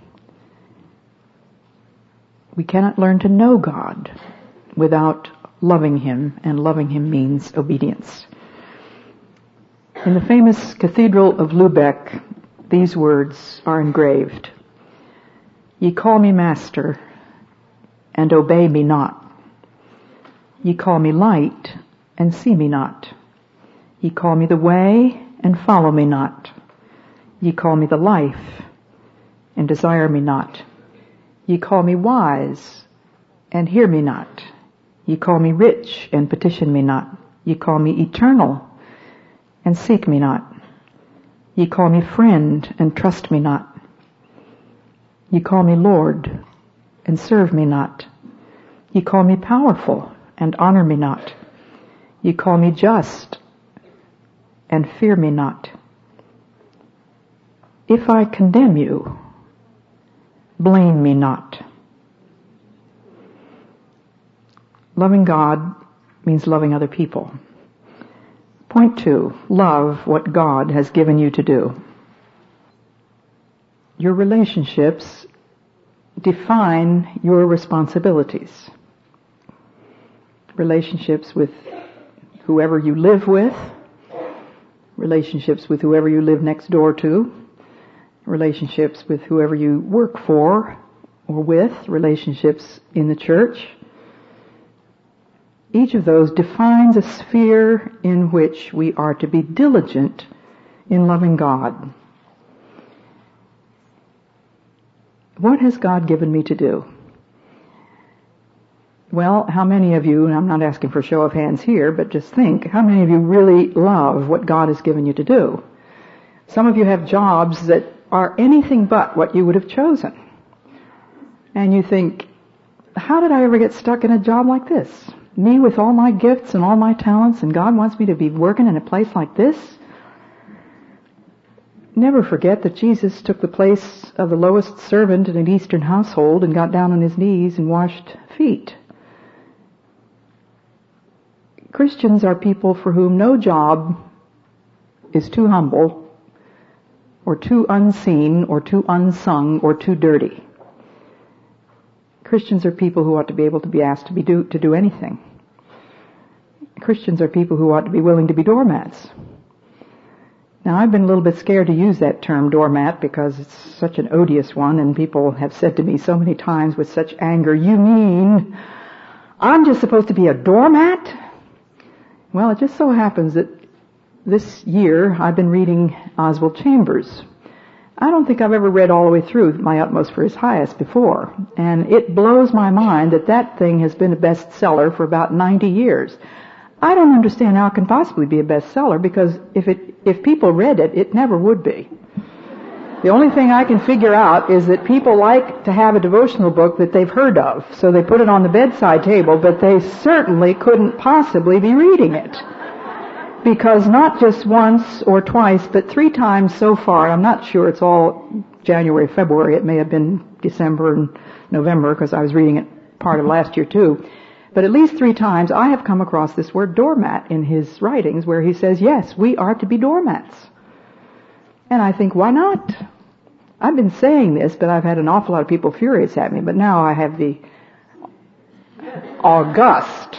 We cannot learn to know God without loving Him, and loving Him means obedience. In the famous Cathedral of Lubeck, these words are engraved. "Ye call me Master, and obey me not. Ye call me light, and see me not. Ye call me the way, and follow me not. Ye call me the life, and desire me not. Ye call me wise, and hear me not. Ye call me rich, and petition me not. Ye call me eternal, and seek me not. Ye call me friend, and trust me not. Ye call me Lord, and serve me not. Ye call me powerful, and honor me not. Ye call me just, and fear me not. If I condemn you, blame me not." Loving God means loving other people. Point 2, love what God has given you to do. Your relationships define your responsibilities. Relationships with whoever you live with, relationships with whoever you live next door to, relationships with whoever you work for or with, relationships in the church. Each of those defines a sphere in which we are to be diligent in loving God. What has God given me to do? Well, how many of you, and I'm not asking for a show of hands here, but just think, how many of you really love what God has given you to do? Some of you have jobs that are anything but what you would have chosen. And you think, how did I ever get stuck in a job like this? Me with all my gifts and all my talents, and God wants me to be working in a place like this? Never forget that Jesus took the place of the lowest servant in an Eastern household and got down on his knees and washed feet. Christians are people for whom no job is too humble, or too unseen, or too unsung, or too dirty. Christians are people who ought to be able to be asked to do anything. Christians are people who ought to be willing to be doormats. Now, I've been a little bit scared to use that term doormat because it's such an odious one, and people have said to me so many times with such anger, "You mean I'm just supposed to be a doormat?" Well, it just so happens that this year I've been reading Oswald Chambers. I don't think I've ever read all the way through My Utmost for His Highest before, and it blows my mind that that thing has been a bestseller for about 90 years. I don't understand how it can possibly be a bestseller, because if people read it, it never would be. The only thing I can figure out is that people like to have a devotional book that they've heard of, so they put it on the bedside table, but they certainly couldn't possibly be reading it. Because not just once or twice, but 3 times so far, I'm not sure it's all January, February, it may have been December and November, because I was reading it part of last year too, but at least 3 times I have come across this word doormat in his writings, where he says, yes, we are to be doormats. And I think, why not? I've been saying this, but I've had an awful lot of people furious at me, but now I have the august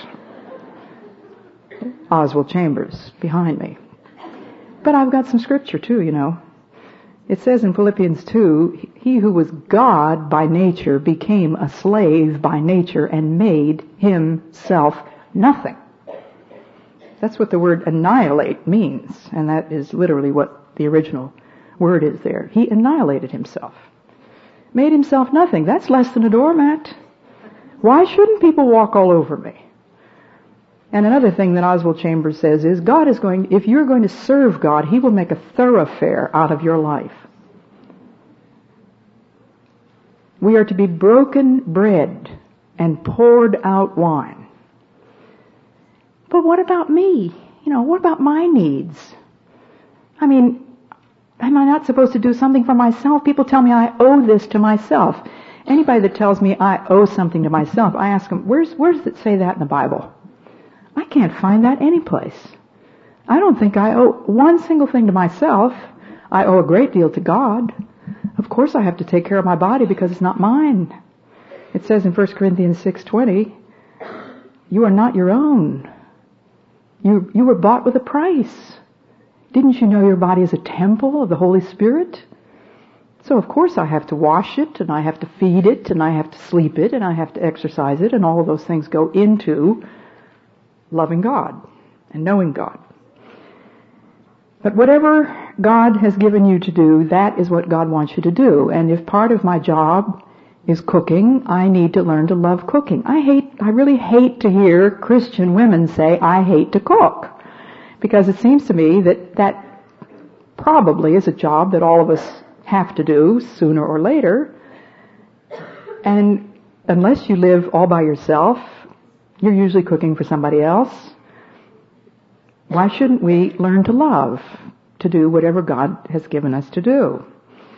Oswald Chambers behind me. But I've got some scripture too, you know. It says in Philippians 2, he who was God by nature became a slave by nature and made himself nothing. That's what the word annihilate means, and that is literally what the original word is there. He annihilated himself. Made himself nothing. That's less than a doormat. Why shouldn't people walk all over me? And another thing that Oswald Chambers says is, if you're going to serve God, He will make a thoroughfare out of your life. We are to be broken bread and poured out wine. But what about me? What about my needs? I mean, am I not supposed to do something for myself? People tell me I owe this to myself. Anybody that tells me I owe something to myself, I ask them, where does it say that in the Bible? I can't find that anyplace. I don't think I owe one single thing to myself. I owe a great deal to God. Of course I have to take care of my body because it's not mine. It says in 1 Corinthians 6:20, you are not your own. You were bought with a price. Didn't you know your body is a temple of the Holy Spirit? So of course I have to wash it, and I have to feed it, and I have to sleep it, and I have to exercise it, and all of those things go into loving God and knowing God. But whatever God has given you to do, that is what God wants you to do. And if part of my job is cooking, I need to learn to love cooking. I really hate to hear Christian women say, I hate to cook. Because it seems to me that probably is a job that all of us have to do sooner or later. And unless you live all by yourself, you're usually cooking for somebody else. Why shouldn't we learn to love, to do whatever God has given us to do?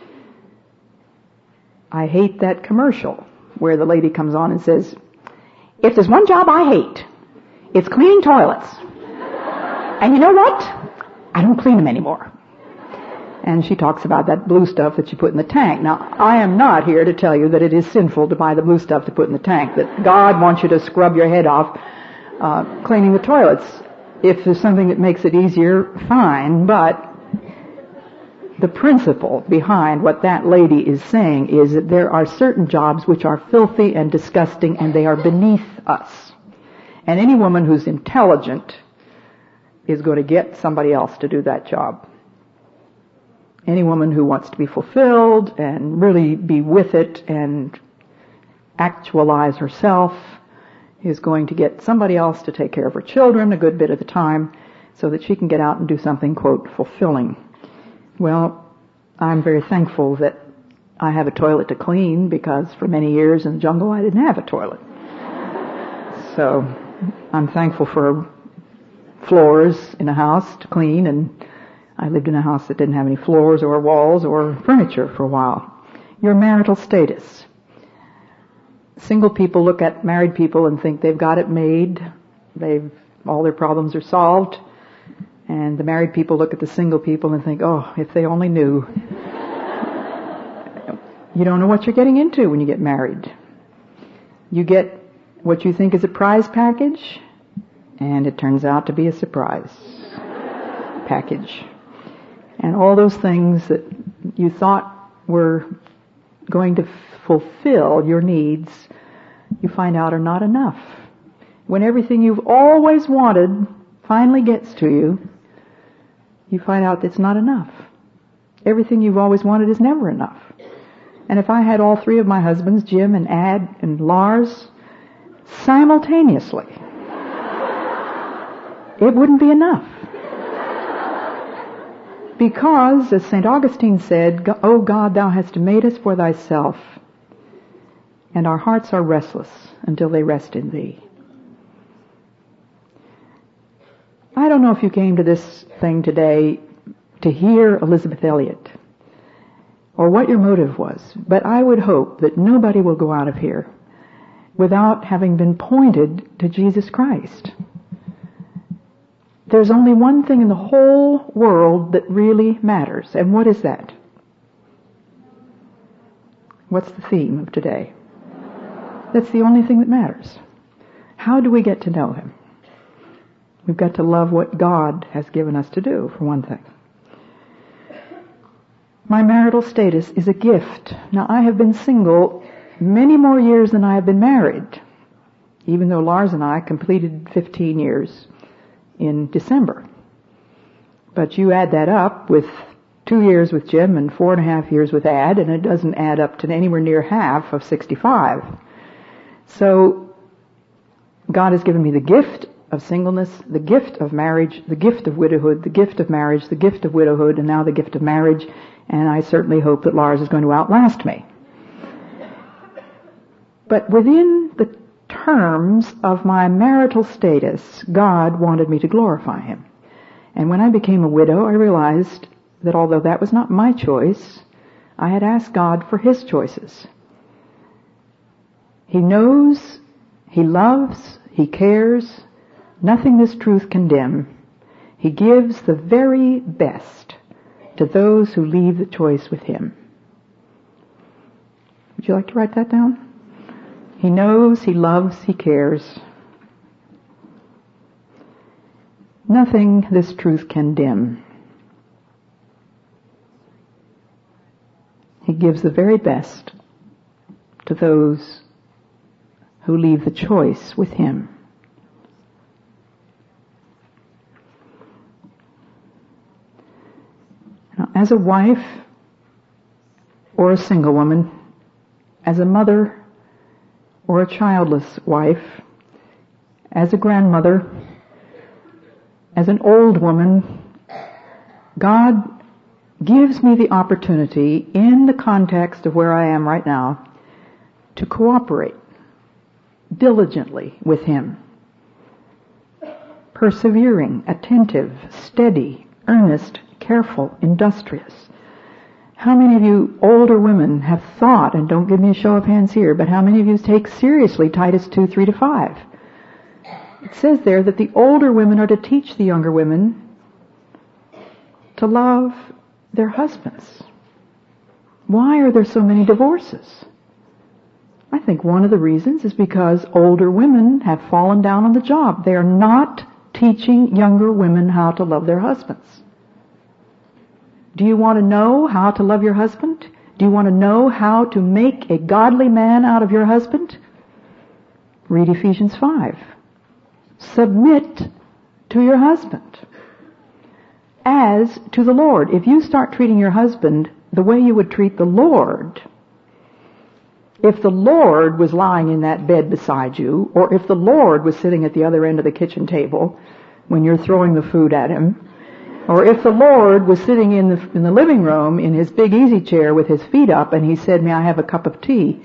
I hate that commercial where the lady comes on and says, if there's one job I hate, it's cleaning toilets. And you know what? I don't clean them anymore. And she talks about that blue stuff that you put in the tank. Now, I am not here to tell you that it is sinful to buy the blue stuff to put in the tank, that God wants you to scrub your head off cleaning the toilets. If there's something that makes it easier, fine, but the principle behind what that lady is saying is that there are certain jobs which are filthy and disgusting and they are beneath us. And any woman who's intelligent is going to get somebody else to do that job. Any woman who wants to be fulfilled and really be with it and actualize herself is going to get somebody else to take care of her children a good bit of the time so that she can get out and do something, quote, fulfilling. Well, I'm very thankful that I have a toilet to clean because for many years in the jungle I didn't have a toilet. So I'm thankful for floors in a house to clean, and I lived in a house that didn't have any floors or walls or furniture for a while. Your marital status. Single people look at married people and think they've got it made. All their problems are solved. And the married people look at the single people and think, oh, if they only knew. You don't know what you're getting into when you get married. You get what you think is a prize package, and it turns out to be a surprise package. And all those things that you thought were going to fulfill your needs, you find out are not enough. When everything you've always wanted finally gets to you, you find out it's not enough. Everything you've always wanted is never enough. And if I had all three of my husbands, Jim and Ad and Lars, simultaneously, it wouldn't be enough. Because, as St. Augustine said, O God, thou hast made us for thyself, and our hearts are restless until they rest in thee. I don't know if you came to this thing today to hear Elisabeth Elliot, or what your motive was, but I would hope that nobody will go out of here without having been pointed to Jesus Christ. There's only one thing in the whole world that really matters, and what is that? What's the theme of today? That's the only thing that matters. How do we get to know Him? We've got to love what God has given us to do, for one thing. My marital status is a gift. Now, I have been single many more years than I have been married, even though Lars and I completed 15 years in December. But you add that up with 2 years with Jim and 4.5 years with Ad, and it doesn't add up to anywhere near half of 65. So, God has given me the gift of singleness, the gift of marriage, the gift of widowhood, the gift of marriage, the gift of widowhood, and now the gift of marriage, and I certainly hope that Lars is going to outlast me. But within the terms of my marital status, God wanted me to glorify Him. And when I became a widow, I realized that although that was not my choice, I had asked God for His choices. He knows, He loves, He cares. Nothing this truth can dim. He gives the very best to those who leave the choice with Him. Would you like to write that down? He knows, He loves, He cares. Nothing this truth can dim. He gives the very best to those who leave the choice with Him. Now, as a wife or a single woman, as a mother or a childless wife, as a grandmother, as an old woman, God gives me the opportunity, in the context of where I am right now, to cooperate diligently with Him. Persevering, attentive, steady, earnest, careful, industrious. How many of you older women have thought, and don't give me a show of hands here, but how many of you take seriously Titus 2, 3-5? It says there that the older women are to teach the younger women to love their husbands. Why are there so many divorces? I think one of the reasons is because older women have fallen down on the job. They are not teaching younger women how to love their husbands. Do you want to know how to love your husband? Do you want to know how to make a godly man out of your husband? Read Ephesians 5. Submit to your husband as to the Lord. If you start treating your husband the way you would treat the Lord, if the Lord was lying in that bed beside you, or if the Lord was sitting at the other end of the kitchen table when you're throwing the food at him, or if the Lord was sitting in the living room in his big easy chair with his feet up and he said, "May I have a cup of tea?"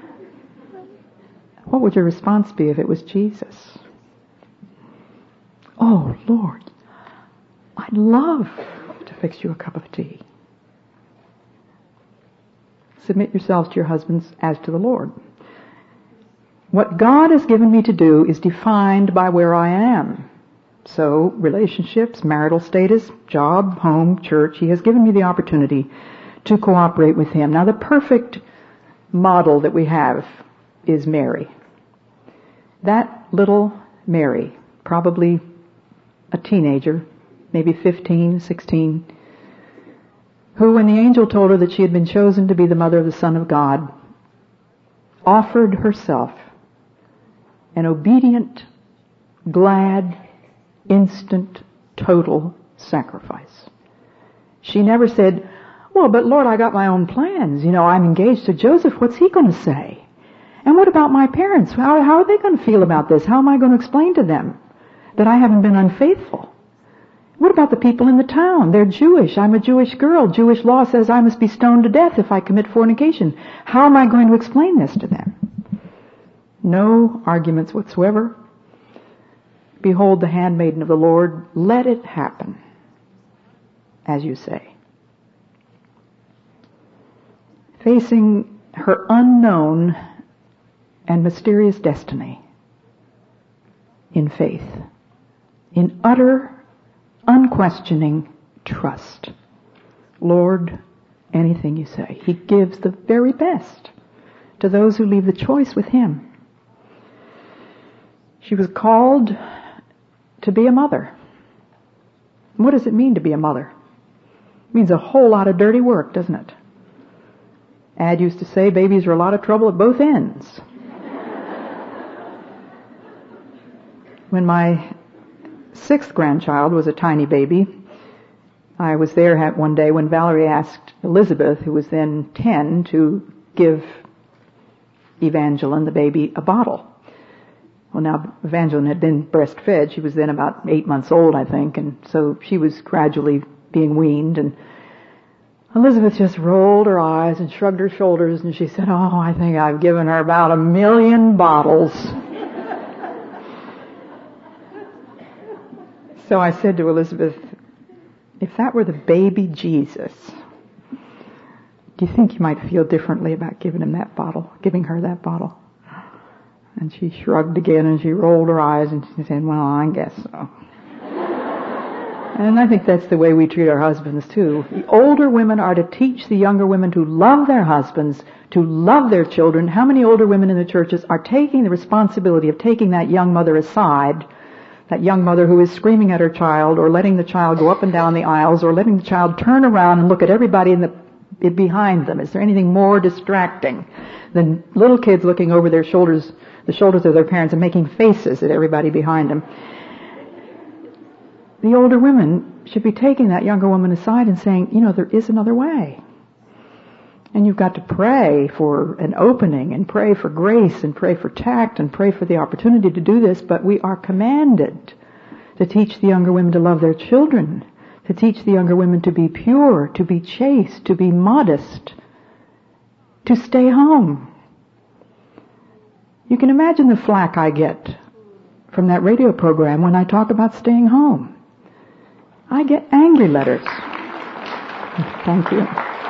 What would your response be if it was Jesus? "Oh, Lord, I'd love to fix you a cup of tea." Submit yourselves to your husbands as to the Lord. What God has given me to do is defined by where I am. So, relationships, marital status, job, home, church, He has given me the opportunity to cooperate with Him. Now, the perfect model that we have is Mary. That little Mary, probably a teenager, maybe 15, 16, who, when the angel told her that she had been chosen to be the mother of the Son of God, offered herself an obedient, glad, instant, total sacrifice. She never said, "Well, but Lord, I got my own plans. I'm engaged to Joseph. What's he going to say? And what about my parents? How are they going to feel about this? How am I going to explain to them that I haven't been unfaithful? What about the people in the town? They're Jewish. I'm a Jewish girl. Jewish law says I must be stoned to death if I commit fornication. How am I going to explain this to them?" No arguments whatsoever. "Behold the handmaiden of the Lord, let it happen as you say." Facing her unknown and mysterious destiny in faith, in utter, unquestioning trust. "Lord, anything you say." He gives the very best to those who leave the choice with Him. She was called to be a mother. What does it mean to be a mother? It means a whole lot of dirty work, doesn't it? Ad used to say babies are a lot of trouble at both ends. When my 6th grandchild was a tiny baby, I was there one day when Valerie asked Elizabeth, who was then 10, to give Evangeline, the baby, a bottle. Well, now, Evangeline had been breastfed. She was then about 8 months old, I think, and so she was gradually being weaned, and Elizabeth just rolled her eyes and shrugged her shoulders, and she said, "Oh, I think I've given her about 1,000,000 bottles. So I said to Elizabeth, "If that were the baby Jesus, do you think you might feel differently about giving her that bottle?" And she shrugged again and she rolled her eyes and she said, "Well, I guess so." And I think that's the way we treat our husbands too. The older women are to teach the younger women to love their husbands, to love their children. How many older women in the churches are taking the responsibility of taking that young mother aside, that young mother who is screaming at her child, or letting the child go up and down the aisles, or letting the child turn around and look at everybody behind them? Is there anything more distracting than little kids looking over their shoulders, the shoulders of their parents, and making faces at everybody behind them? The older women should be taking that younger woman aside and saying, there is another way. And you've got to pray for an opening, and pray for grace, and pray for tact, and pray for the opportunity to do this, but we are commanded to teach the younger women to love their children, to teach the younger women to be pure, to be chaste, to be modest, to stay home. You can imagine the flack I get from that radio program when I talk about staying home. I get angry letters. Thank you.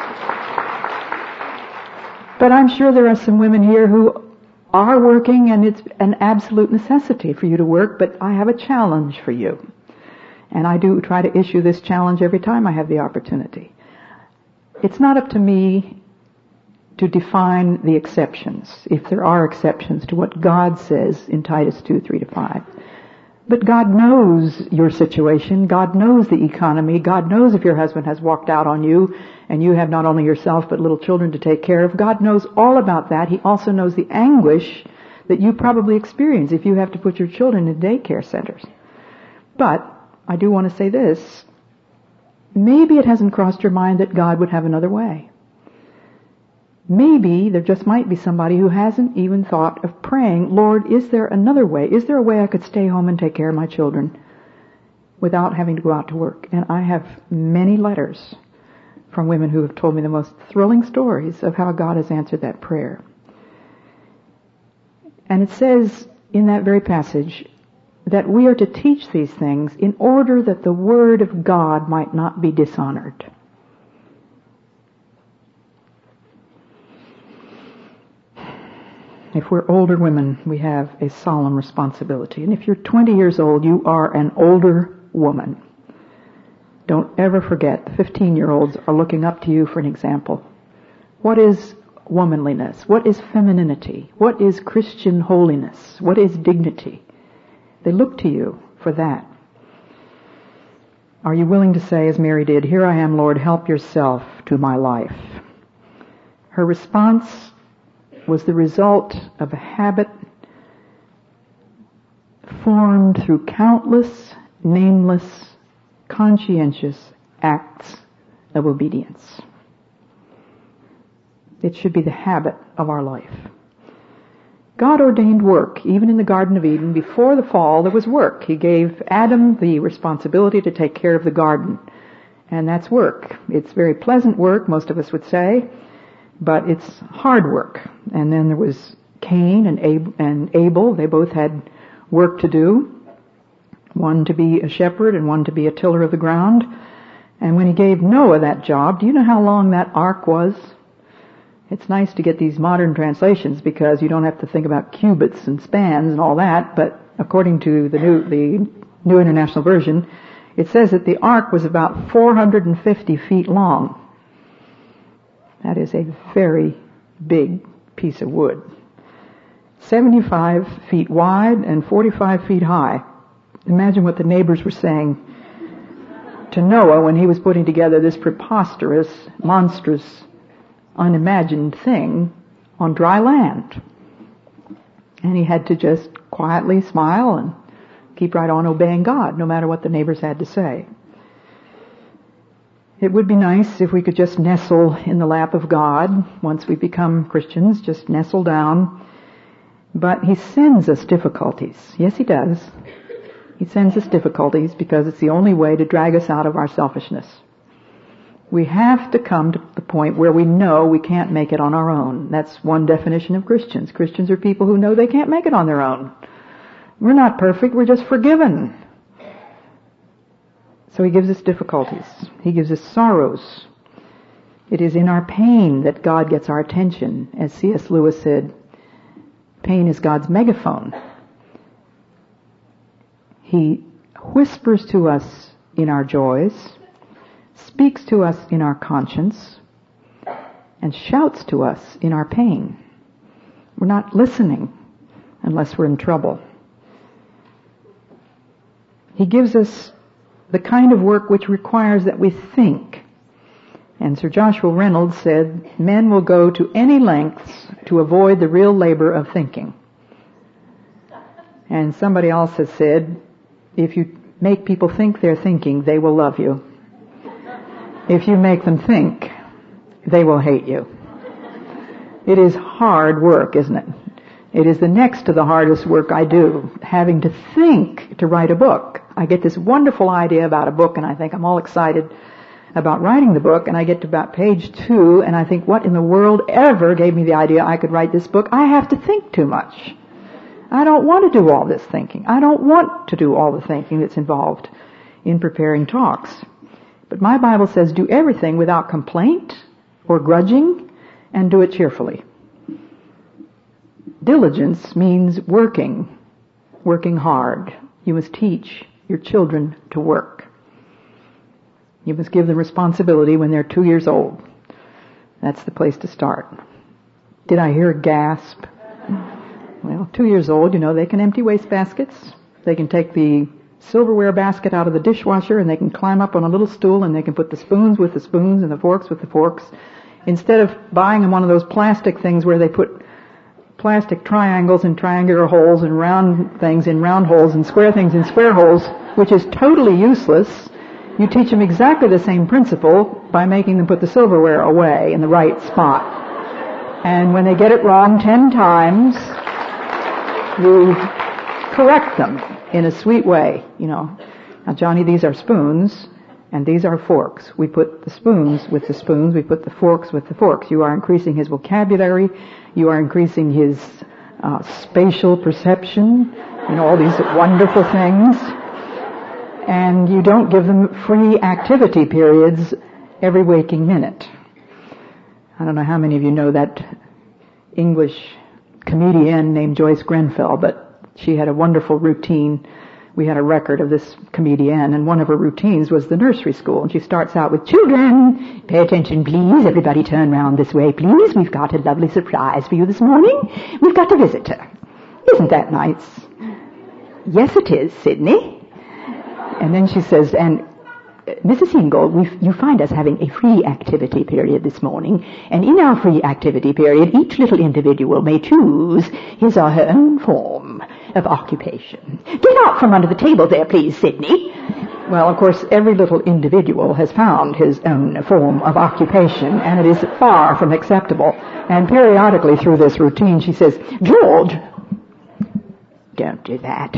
But I'm sure there are some women here who are working, and it's an absolute necessity for you to work, but I have a challenge for you. And I do try to issue this challenge every time I have the opportunity. It's not up to me to define the exceptions, if there are exceptions to what God says in Titus 2:3-5. But God knows your situation. God knows the economy. God knows if your husband has walked out on you and you have not only yourself but little children to take care of. God knows all about that. He also knows the anguish that you probably experience if you have to put your children in daycare centers. But I do want to say this. Maybe it hasn't crossed your mind that God would have another way. Maybe there just might be somebody who hasn't even thought of praying, Lord, is there another way? Is there a way I could stay home and take care of my children without having to go out to work? And I have many letters from women who have told me the most thrilling stories of how God has answered that prayer. And it says in that very passage that we are to teach these things in order that the Word of God might not be dishonored. If we're older women, we have a solemn responsibility. And if you're 20 years old, you are an older woman. Don't ever forget, the 15-year-olds are looking up to you for an example. What is womanliness? What is femininity? What is Christian holiness? What is dignity? They look to you for that. Are you willing to say, as Mary did, here I am, Lord, help yourself to my life? Her response was the result of a habit formed through countless, nameless, conscientious acts of obedience. It should be the habit of our life. God ordained work. Even in the Garden of Eden, before the fall, there was work. He gave Adam the responsibility to take care of the garden. And that's work. It's very pleasant work, most of us would say, but it's hard work. And then there was Cain and Abel. They both had work to do. One to be a shepherd and one to be a tiller of the ground. And when he gave Noah that job, do you know how long that ark was? It's nice to get these modern translations because you don't have to think about cubits and spans and all that, but according to the New International Version, it says that the ark was about 450 feet long. That is a very big piece of wood. 75 feet wide and 45 feet high. Imagine what the neighbors were saying to Noah when he was putting together this preposterous, monstrous, unimagined thing on dry land. And he had to just quietly smile and keep right on obeying God, no matter what the neighbors had to say. It would be nice if we could just nestle in the lap of God once we become Christians, just nestle down. But He sends us difficulties. Yes, He does. He sends us difficulties because it's the only way to drag us out of our selfishness. We have to come to the point where we know we can't make it on our own. That's one definition of Christians. Christians are people who know they can't make it on their own. We're not perfect, we're just forgiven. So He gives us difficulties. He gives us sorrows. It is in our pain that God gets our attention. As C.S. Lewis said, pain is God's megaphone. He whispers to us in our joys, speaks to us in our conscience, and shouts to us in our pain. We're not listening unless we're in trouble. He gives us the kind of work which requires that we think. And Sir Joshua Reynolds said, men will go to any lengths to avoid the real labor of thinking. And somebody else has said, if you make people think they're thinking, they will love you. If you make them think, they will hate you. It is hard work, isn't it? It is the next to the hardest work I do, having to think to write a book. I get this wonderful idea about a book and I think I'm all excited about writing the book, and I get to about page 2 and I think, what in the world ever gave me the idea I could write this book? I have to think too much. I don't want to do all this thinking. I don't want to do all the thinking that's involved in preparing talks. But my Bible says do everything without complaint or grudging, and do it cheerfully. Diligence means working hard. You must teach your children to work. You must give them responsibility when they're 2 years old. That's the place to start. Did I hear a gasp? Well, 2 years old, they can empty waste baskets. They can take the silverware basket out of the dishwasher and they can climb up on a little stool and they can put the spoons with the spoons and the forks with the forks. Instead of buying them one of those plastic things where they put plastic triangles in triangular holes and round things in round holes and square things in square holes, which is totally useless, you teach them exactly the same principle by making them put the silverware away in the right spot. And when they get it wrong 10 times, you correct them in a sweet way. Now, Johnny, these are spoons, and these are forks. We put the spoons with the spoons, we put the forks with the forks. You are increasing his vocabulary, you are increasing his spatial perception, all these wonderful things. And you don't give them free activity periods every waking minute. I don't know how many of you know that English comedian named Joyce Grenfell, but she had a wonderful routine. We had a record of this comedian, and one of her routines was the nursery school. And she starts out with, "Children, pay attention, please. Everybody turn round this way, please. We've got a lovely surprise for you this morning. We've got a visitor. Isn't that nice?" "Yes, it is, Sidney." And then she says, "And Mrs. Ingold, you find us having a free activity period this morning, and in our free activity period, each little individual may choose his or her own form of occupation. Get out from under the table there, please, Sidney." Well, of course, every little individual has found his own form of occupation, and it is far from acceptable. And periodically through this routine, she says, "George, don't do that."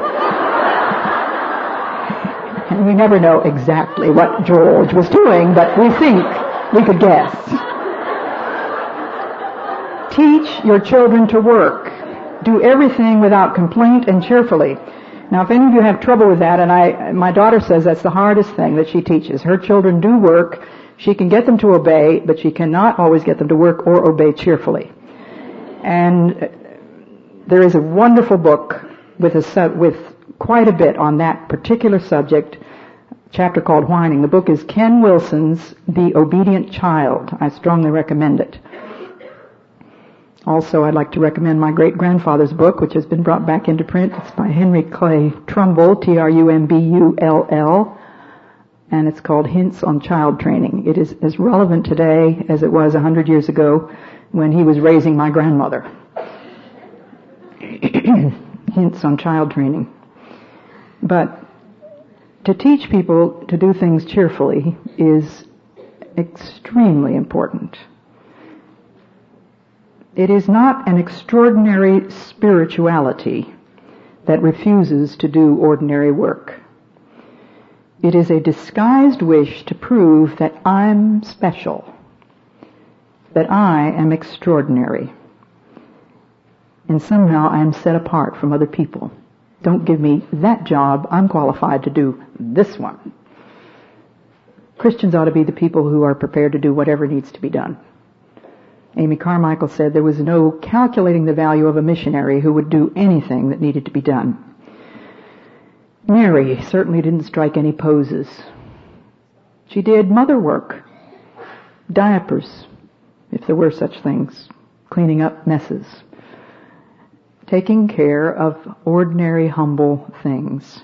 And we never know exactly what George was doing, but we think we could guess. Teach your children to work. Do everything without complaint and cheerfully. Now, if any of you have trouble with that, and my daughter says that's the hardest thing that she teaches. Her children do work. She can get them to obey, but she cannot always get them to work or obey cheerfully. And there is a wonderful book with quite a bit on that particular subject, chapter called Whining. The book is Ken Wilson's The Obedient Child. I strongly recommend it. Also, I'd like to recommend my great-grandfather's book, which has been brought back into print. It's by Henry Clay Trumbull, Trumbull, and it's called Hints on Child Training. It is as relevant today as it was 100 years ago when he was raising my grandmother. Hints on Child Training. But to teach people to do things cheerfully is extremely important. It is not an extraordinary spirituality that refuses to do ordinary work. It is a disguised wish to prove that I'm special, that I am extraordinary, and somehow I am set apart from other people. Don't give me that job. I'm qualified to do this one. Christians ought to be the people who are prepared to do whatever needs to be done. Amy Carmichael said there was no calculating the value of a missionary who would do anything that needed to be done. Mary certainly didn't strike any poses. She did mother work, diapers, if there were such things, cleaning up messes, taking care of ordinary, humble things.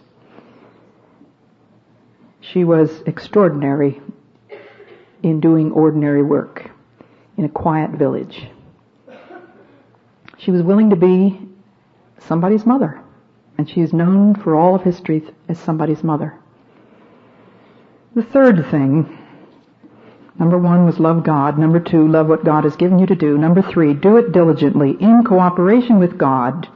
She was extraordinary in doing ordinary work in a quiet village. She was willing to be somebody's mother, and she is known for all of history as somebody's mother. The third thing, number 1 was love God. Number 2, love what God has given you to do. Number 3, do it diligently in cooperation with God.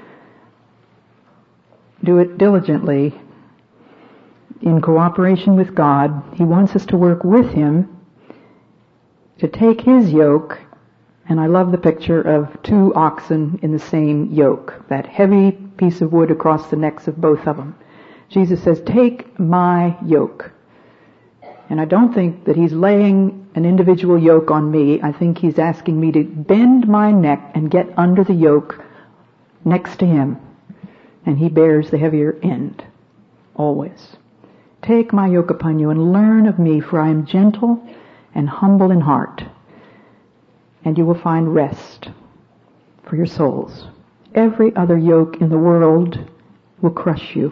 Do it diligently in cooperation with God. He wants us to work with Him, to take His yoke, and I love the picture of 2 oxen in the same yoke, that heavy piece of wood across the necks of both of them. Jesus says, take my yoke. And I don't think that He's laying an individual yoke on me. I think He's asking me to bend my neck and get under the yoke next to Him. And He bears the heavier end, always. Take my yoke upon you and learn of me, for I am gentle and humble in heart, and you will find rest for your souls. Every other yoke in the world will crush you.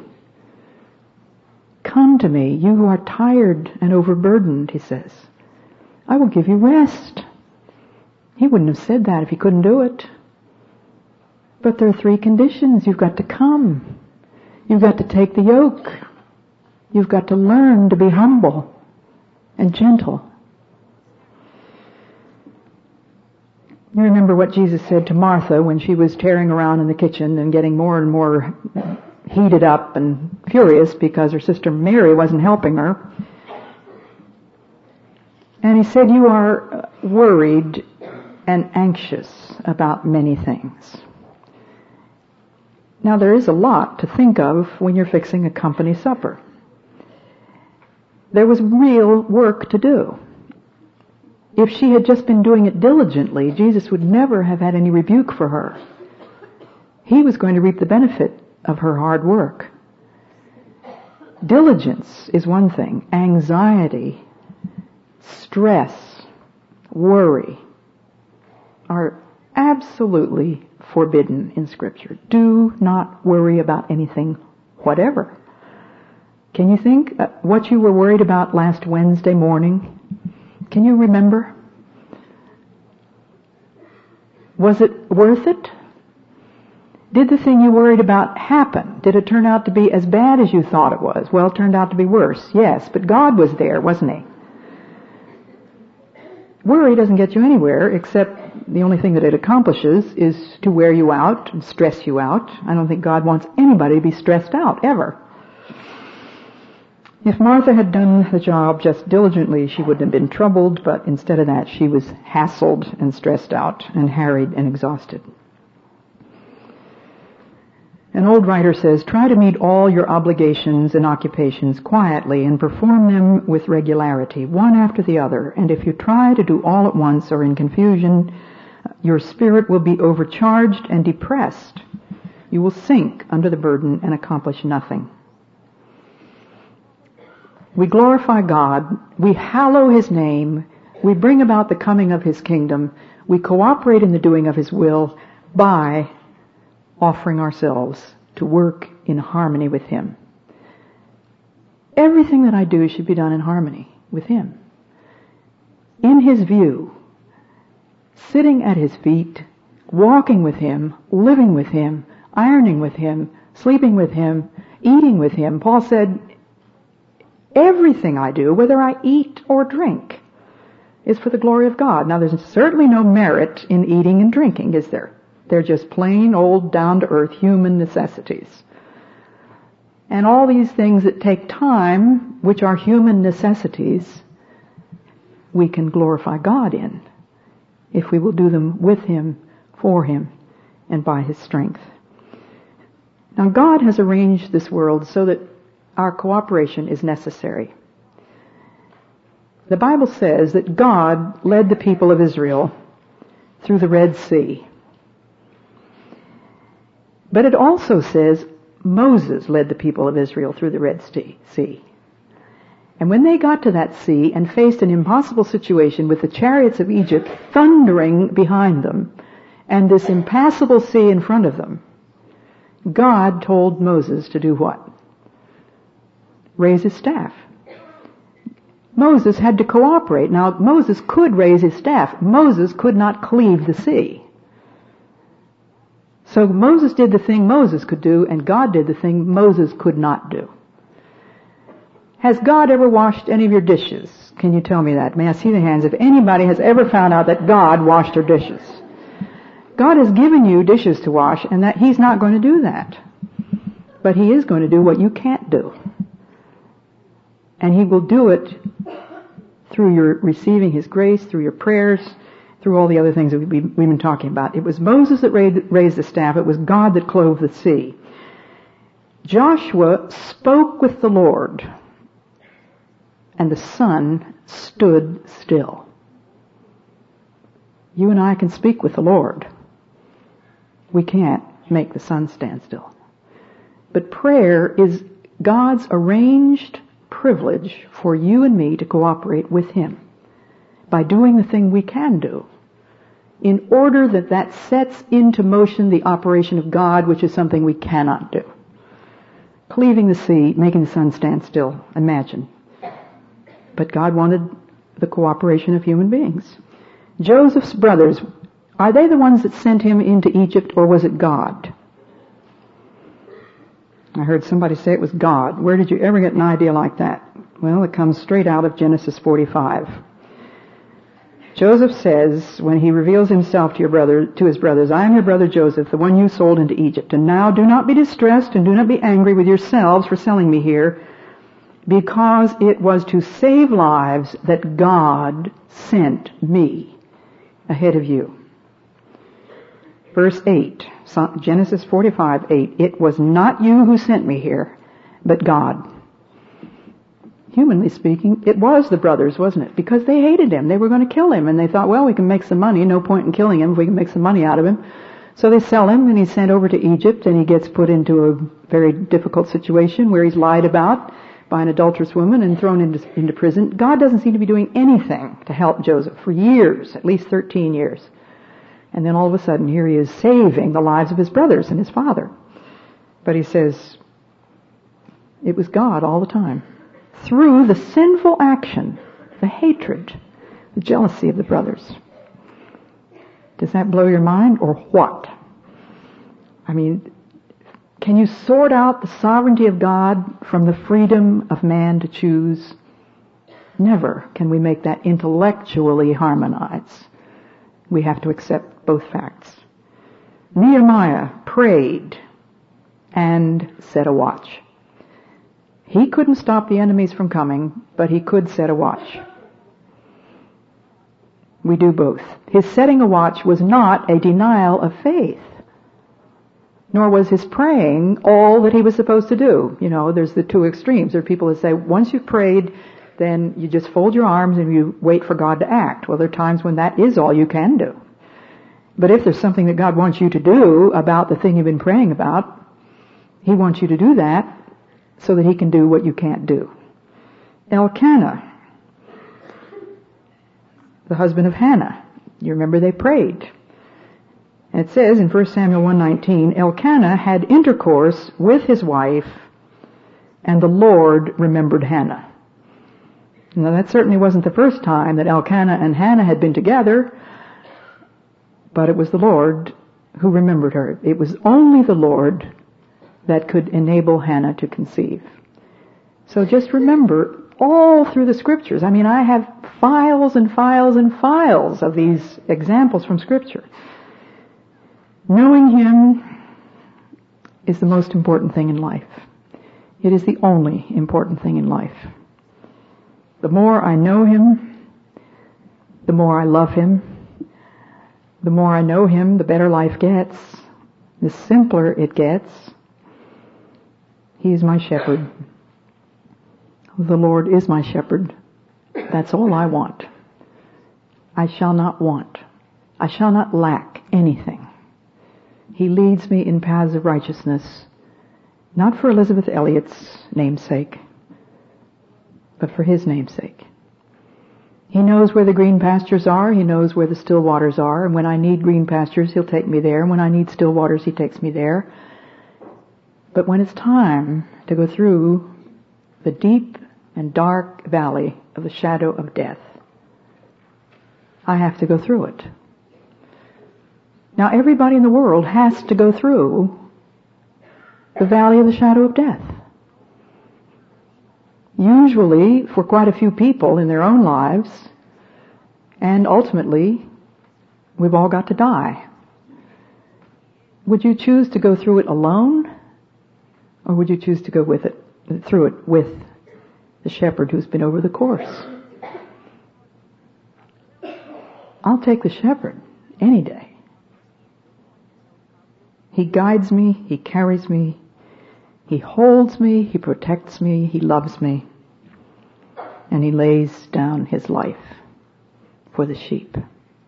Come to me, you who are tired and overburdened, he says. I will give you rest. He wouldn't have said that if he couldn't do it. But there are 3 conditions. You've got to come. You've got to take the yoke. You've got to learn to be humble and gentle. You remember what Jesus said to Martha when she was tearing around in the kitchen and getting more and more heated up and furious because her sister Mary wasn't helping her. And he said, you are worried and anxious about many things. Now there is a lot to think of when you're fixing a company supper. There was real work to do. If she had just been doing it diligently, Jesus would never have had any rebuke for her. He was going to reap the benefit of her hard work. Diligence is one thing. Anxiety, stress, worry are absolutely forbidden in Scripture. Do not worry about anything whatever. Can you think what you were worried about last Wednesday morning? Can you remember? Was it worth it? Did the thing you worried about happen? Did it turn out to be as bad as you thought it was? Well, it turned out to be worse, yes, but God was there, wasn't He? Worry doesn't get you anywhere, except the only thing that it accomplishes is to wear you out and stress you out. I don't think God wants anybody to be stressed out, ever. If Martha had done the job just diligently, she wouldn't have been troubled, but instead of that, she was hassled and stressed out and harried and exhausted. An old writer says, try to meet all your obligations and occupations quietly and perform them with regularity, one after the other. And if you try to do all at once or in confusion, your spirit will be overcharged and depressed. You will sink under the burden and accomplish nothing. We glorify God, we hallow His name, we bring about the coming of His kingdom, we cooperate in the doing of His will by offering ourselves to work in harmony with Him. Everything that I do should be done in harmony with Him. In His view, sitting at His feet, walking with Him, living with Him, ironing with Him, sleeping with Him, eating with Him. Paul said, everything I do, whether I eat or drink, is for the glory of God. Now, there's certainly no merit in eating and drinking, is there? They're just plain old, down-to-earth human necessities. And all these things that take time, which are human necessities, we can glorify God in, if we will do them with Him, for Him, and by His strength. Now, God has arranged this world so that our cooperation is necessary. The Bible says that God led the people of Israel through the Red Sea. But it also says Moses led the people of Israel through the Red Sea. And when they got to that sea and faced an impossible situation with the chariots of Egypt thundering behind them and this impassable sea in front of them, God told Moses to do what? Raise his staff. Moses had to cooperate. Now, Moses could raise his staff. Moses could not cleave the sea. So Moses did the thing Moses could do, and God did the thing Moses could not do. Has God ever washed any of your dishes? Can you tell me that? May I see the hands if anybody has ever found out that God washed her dishes? God has given you dishes to wash, and that He's not going to do that. But He is going to do what you can't do. And He will do it through your receiving His grace, through your prayers, through all the other things that we've been talking about. It was Moses that raised the staff. It was God that clove the sea. Joshua spoke with the Lord, and the sun stood still. You and I can speak with the Lord. We can't make the sun stand still. But prayer is God's arranged privilege for you and me to cooperate with Him by doing the thing we can do, in order that sets into motion the operation of God, which is something we cannot do. cleaving the sea, making the sun stand still. Imagine. But God wanted the cooperation of human beings. Joseph's brothers, are they the ones that sent him into Egypt, or was it God? I heard somebody say it was God. Where did you ever get an idea like that? Well, it comes straight out of Genesis 45. Joseph says, when he reveals himself to his brothers, I am your brother Joseph, the one you sold into Egypt. And now do not be distressed and do not be angry with yourselves for selling me here, because it was to save lives that God sent me ahead of you. Verse 8, Genesis 45:8. It was not you who sent me here, but God. Humanly speaking, it was the brothers, wasn't it? Because they hated him. They were going to kill him, and they thought, well, we can make some money. No point in killing him if we can make some money out of him. So they sell him, and he's sent over to Egypt, and he gets put into a very difficult situation where he's lied about by an adulterous woman and thrown into prison. God doesn't seem to be doing anything to help Joseph for years, at least 13 years. And then all of a sudden, here he is saving the lives of his brothers and his father. But he says, it was God all the time. Through the sinful action, the hatred, the jealousy of the brothers. Does that blow your mind, or what? I mean, can you sort out the sovereignty of God from the freedom of man to choose? Never can we make that intellectually harmonize. We have to accept both facts. Nehemiah prayed and set a watch. He couldn't stop the enemies from coming, but he could set a watch. We do both. His setting a watch was not a denial of faith, nor was his praying all that he was supposed to do. You know, there's the two extremes. There are people that say, once you've prayed, then you just fold your arms and you wait for God to act. Well, there are times when that is all you can do. But if there's something that God wants you to do about the thing you've been praying about, He wants you to do that so that He can do what you can't do. Elkanah, the husband of Hannah, you remember they prayed. And it says in 1 Samuel 1:19, Elkanah had intercourse with his wife, and the Lord remembered Hannah. Now that certainly wasn't the first time that Elkanah and Hannah had been together, but it was the Lord who remembered her. It was only the Lord that could enable Hannah to conceive. So just remember, all through the Scriptures, I mean, I have files and files and files of these examples from Scripture. Knowing Him is the most important thing in life. It is the only important thing in life. The more I know Him, the more I love Him. The more I know Him, the better life gets, the simpler it gets. He is my shepherd. The Lord is my shepherd. That's all I want. I shall not want. I shall not lack anything. He leads me in paths of righteousness, not for Elizabeth Elliot's namesake, but for His namesake. He knows where the green pastures are. He knows where the still waters are. And when I need green pastures, He'll take me there. And when I need still waters, He takes me there. But when it's time to go through the deep and dark valley of the shadow of death, I have to go through it. Now everybody in the world has to go through the valley of the shadow of death. Usually for quite a few people in their own lives, and ultimately we've all got to die. Would you choose to go through it alone, or would you choose to go through it with the shepherd who's been over the course? I'll take the shepherd any day. He guides me, He carries me, He holds me, He protects me, He loves me, and He lays down His life for the sheep.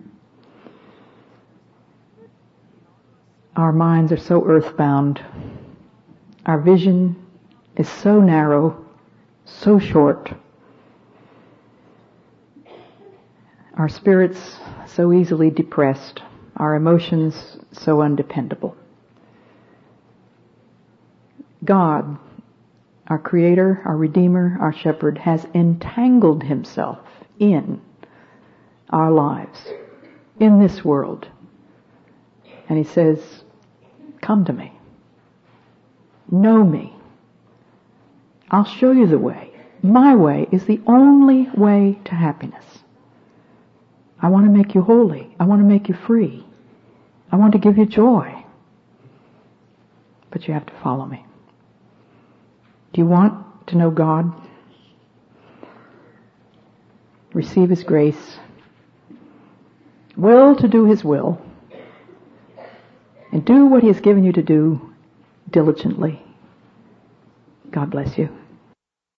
Our minds are so earthbound. Our vision is so narrow, so short. Our spirits so easily depressed. Our emotions so undependable. God our Creator, our Redeemer, our Shepherd, has entangled Himself in our lives, in this world. And He says, come to me. Know me. I'll show you the way. My way is the only way to happiness. I want to make you holy. I want to make you free. I want to give you joy. But you have to follow me. Do you want to know God? Receive His grace. Will to do His will. And do what He has given you to do diligently. God bless you.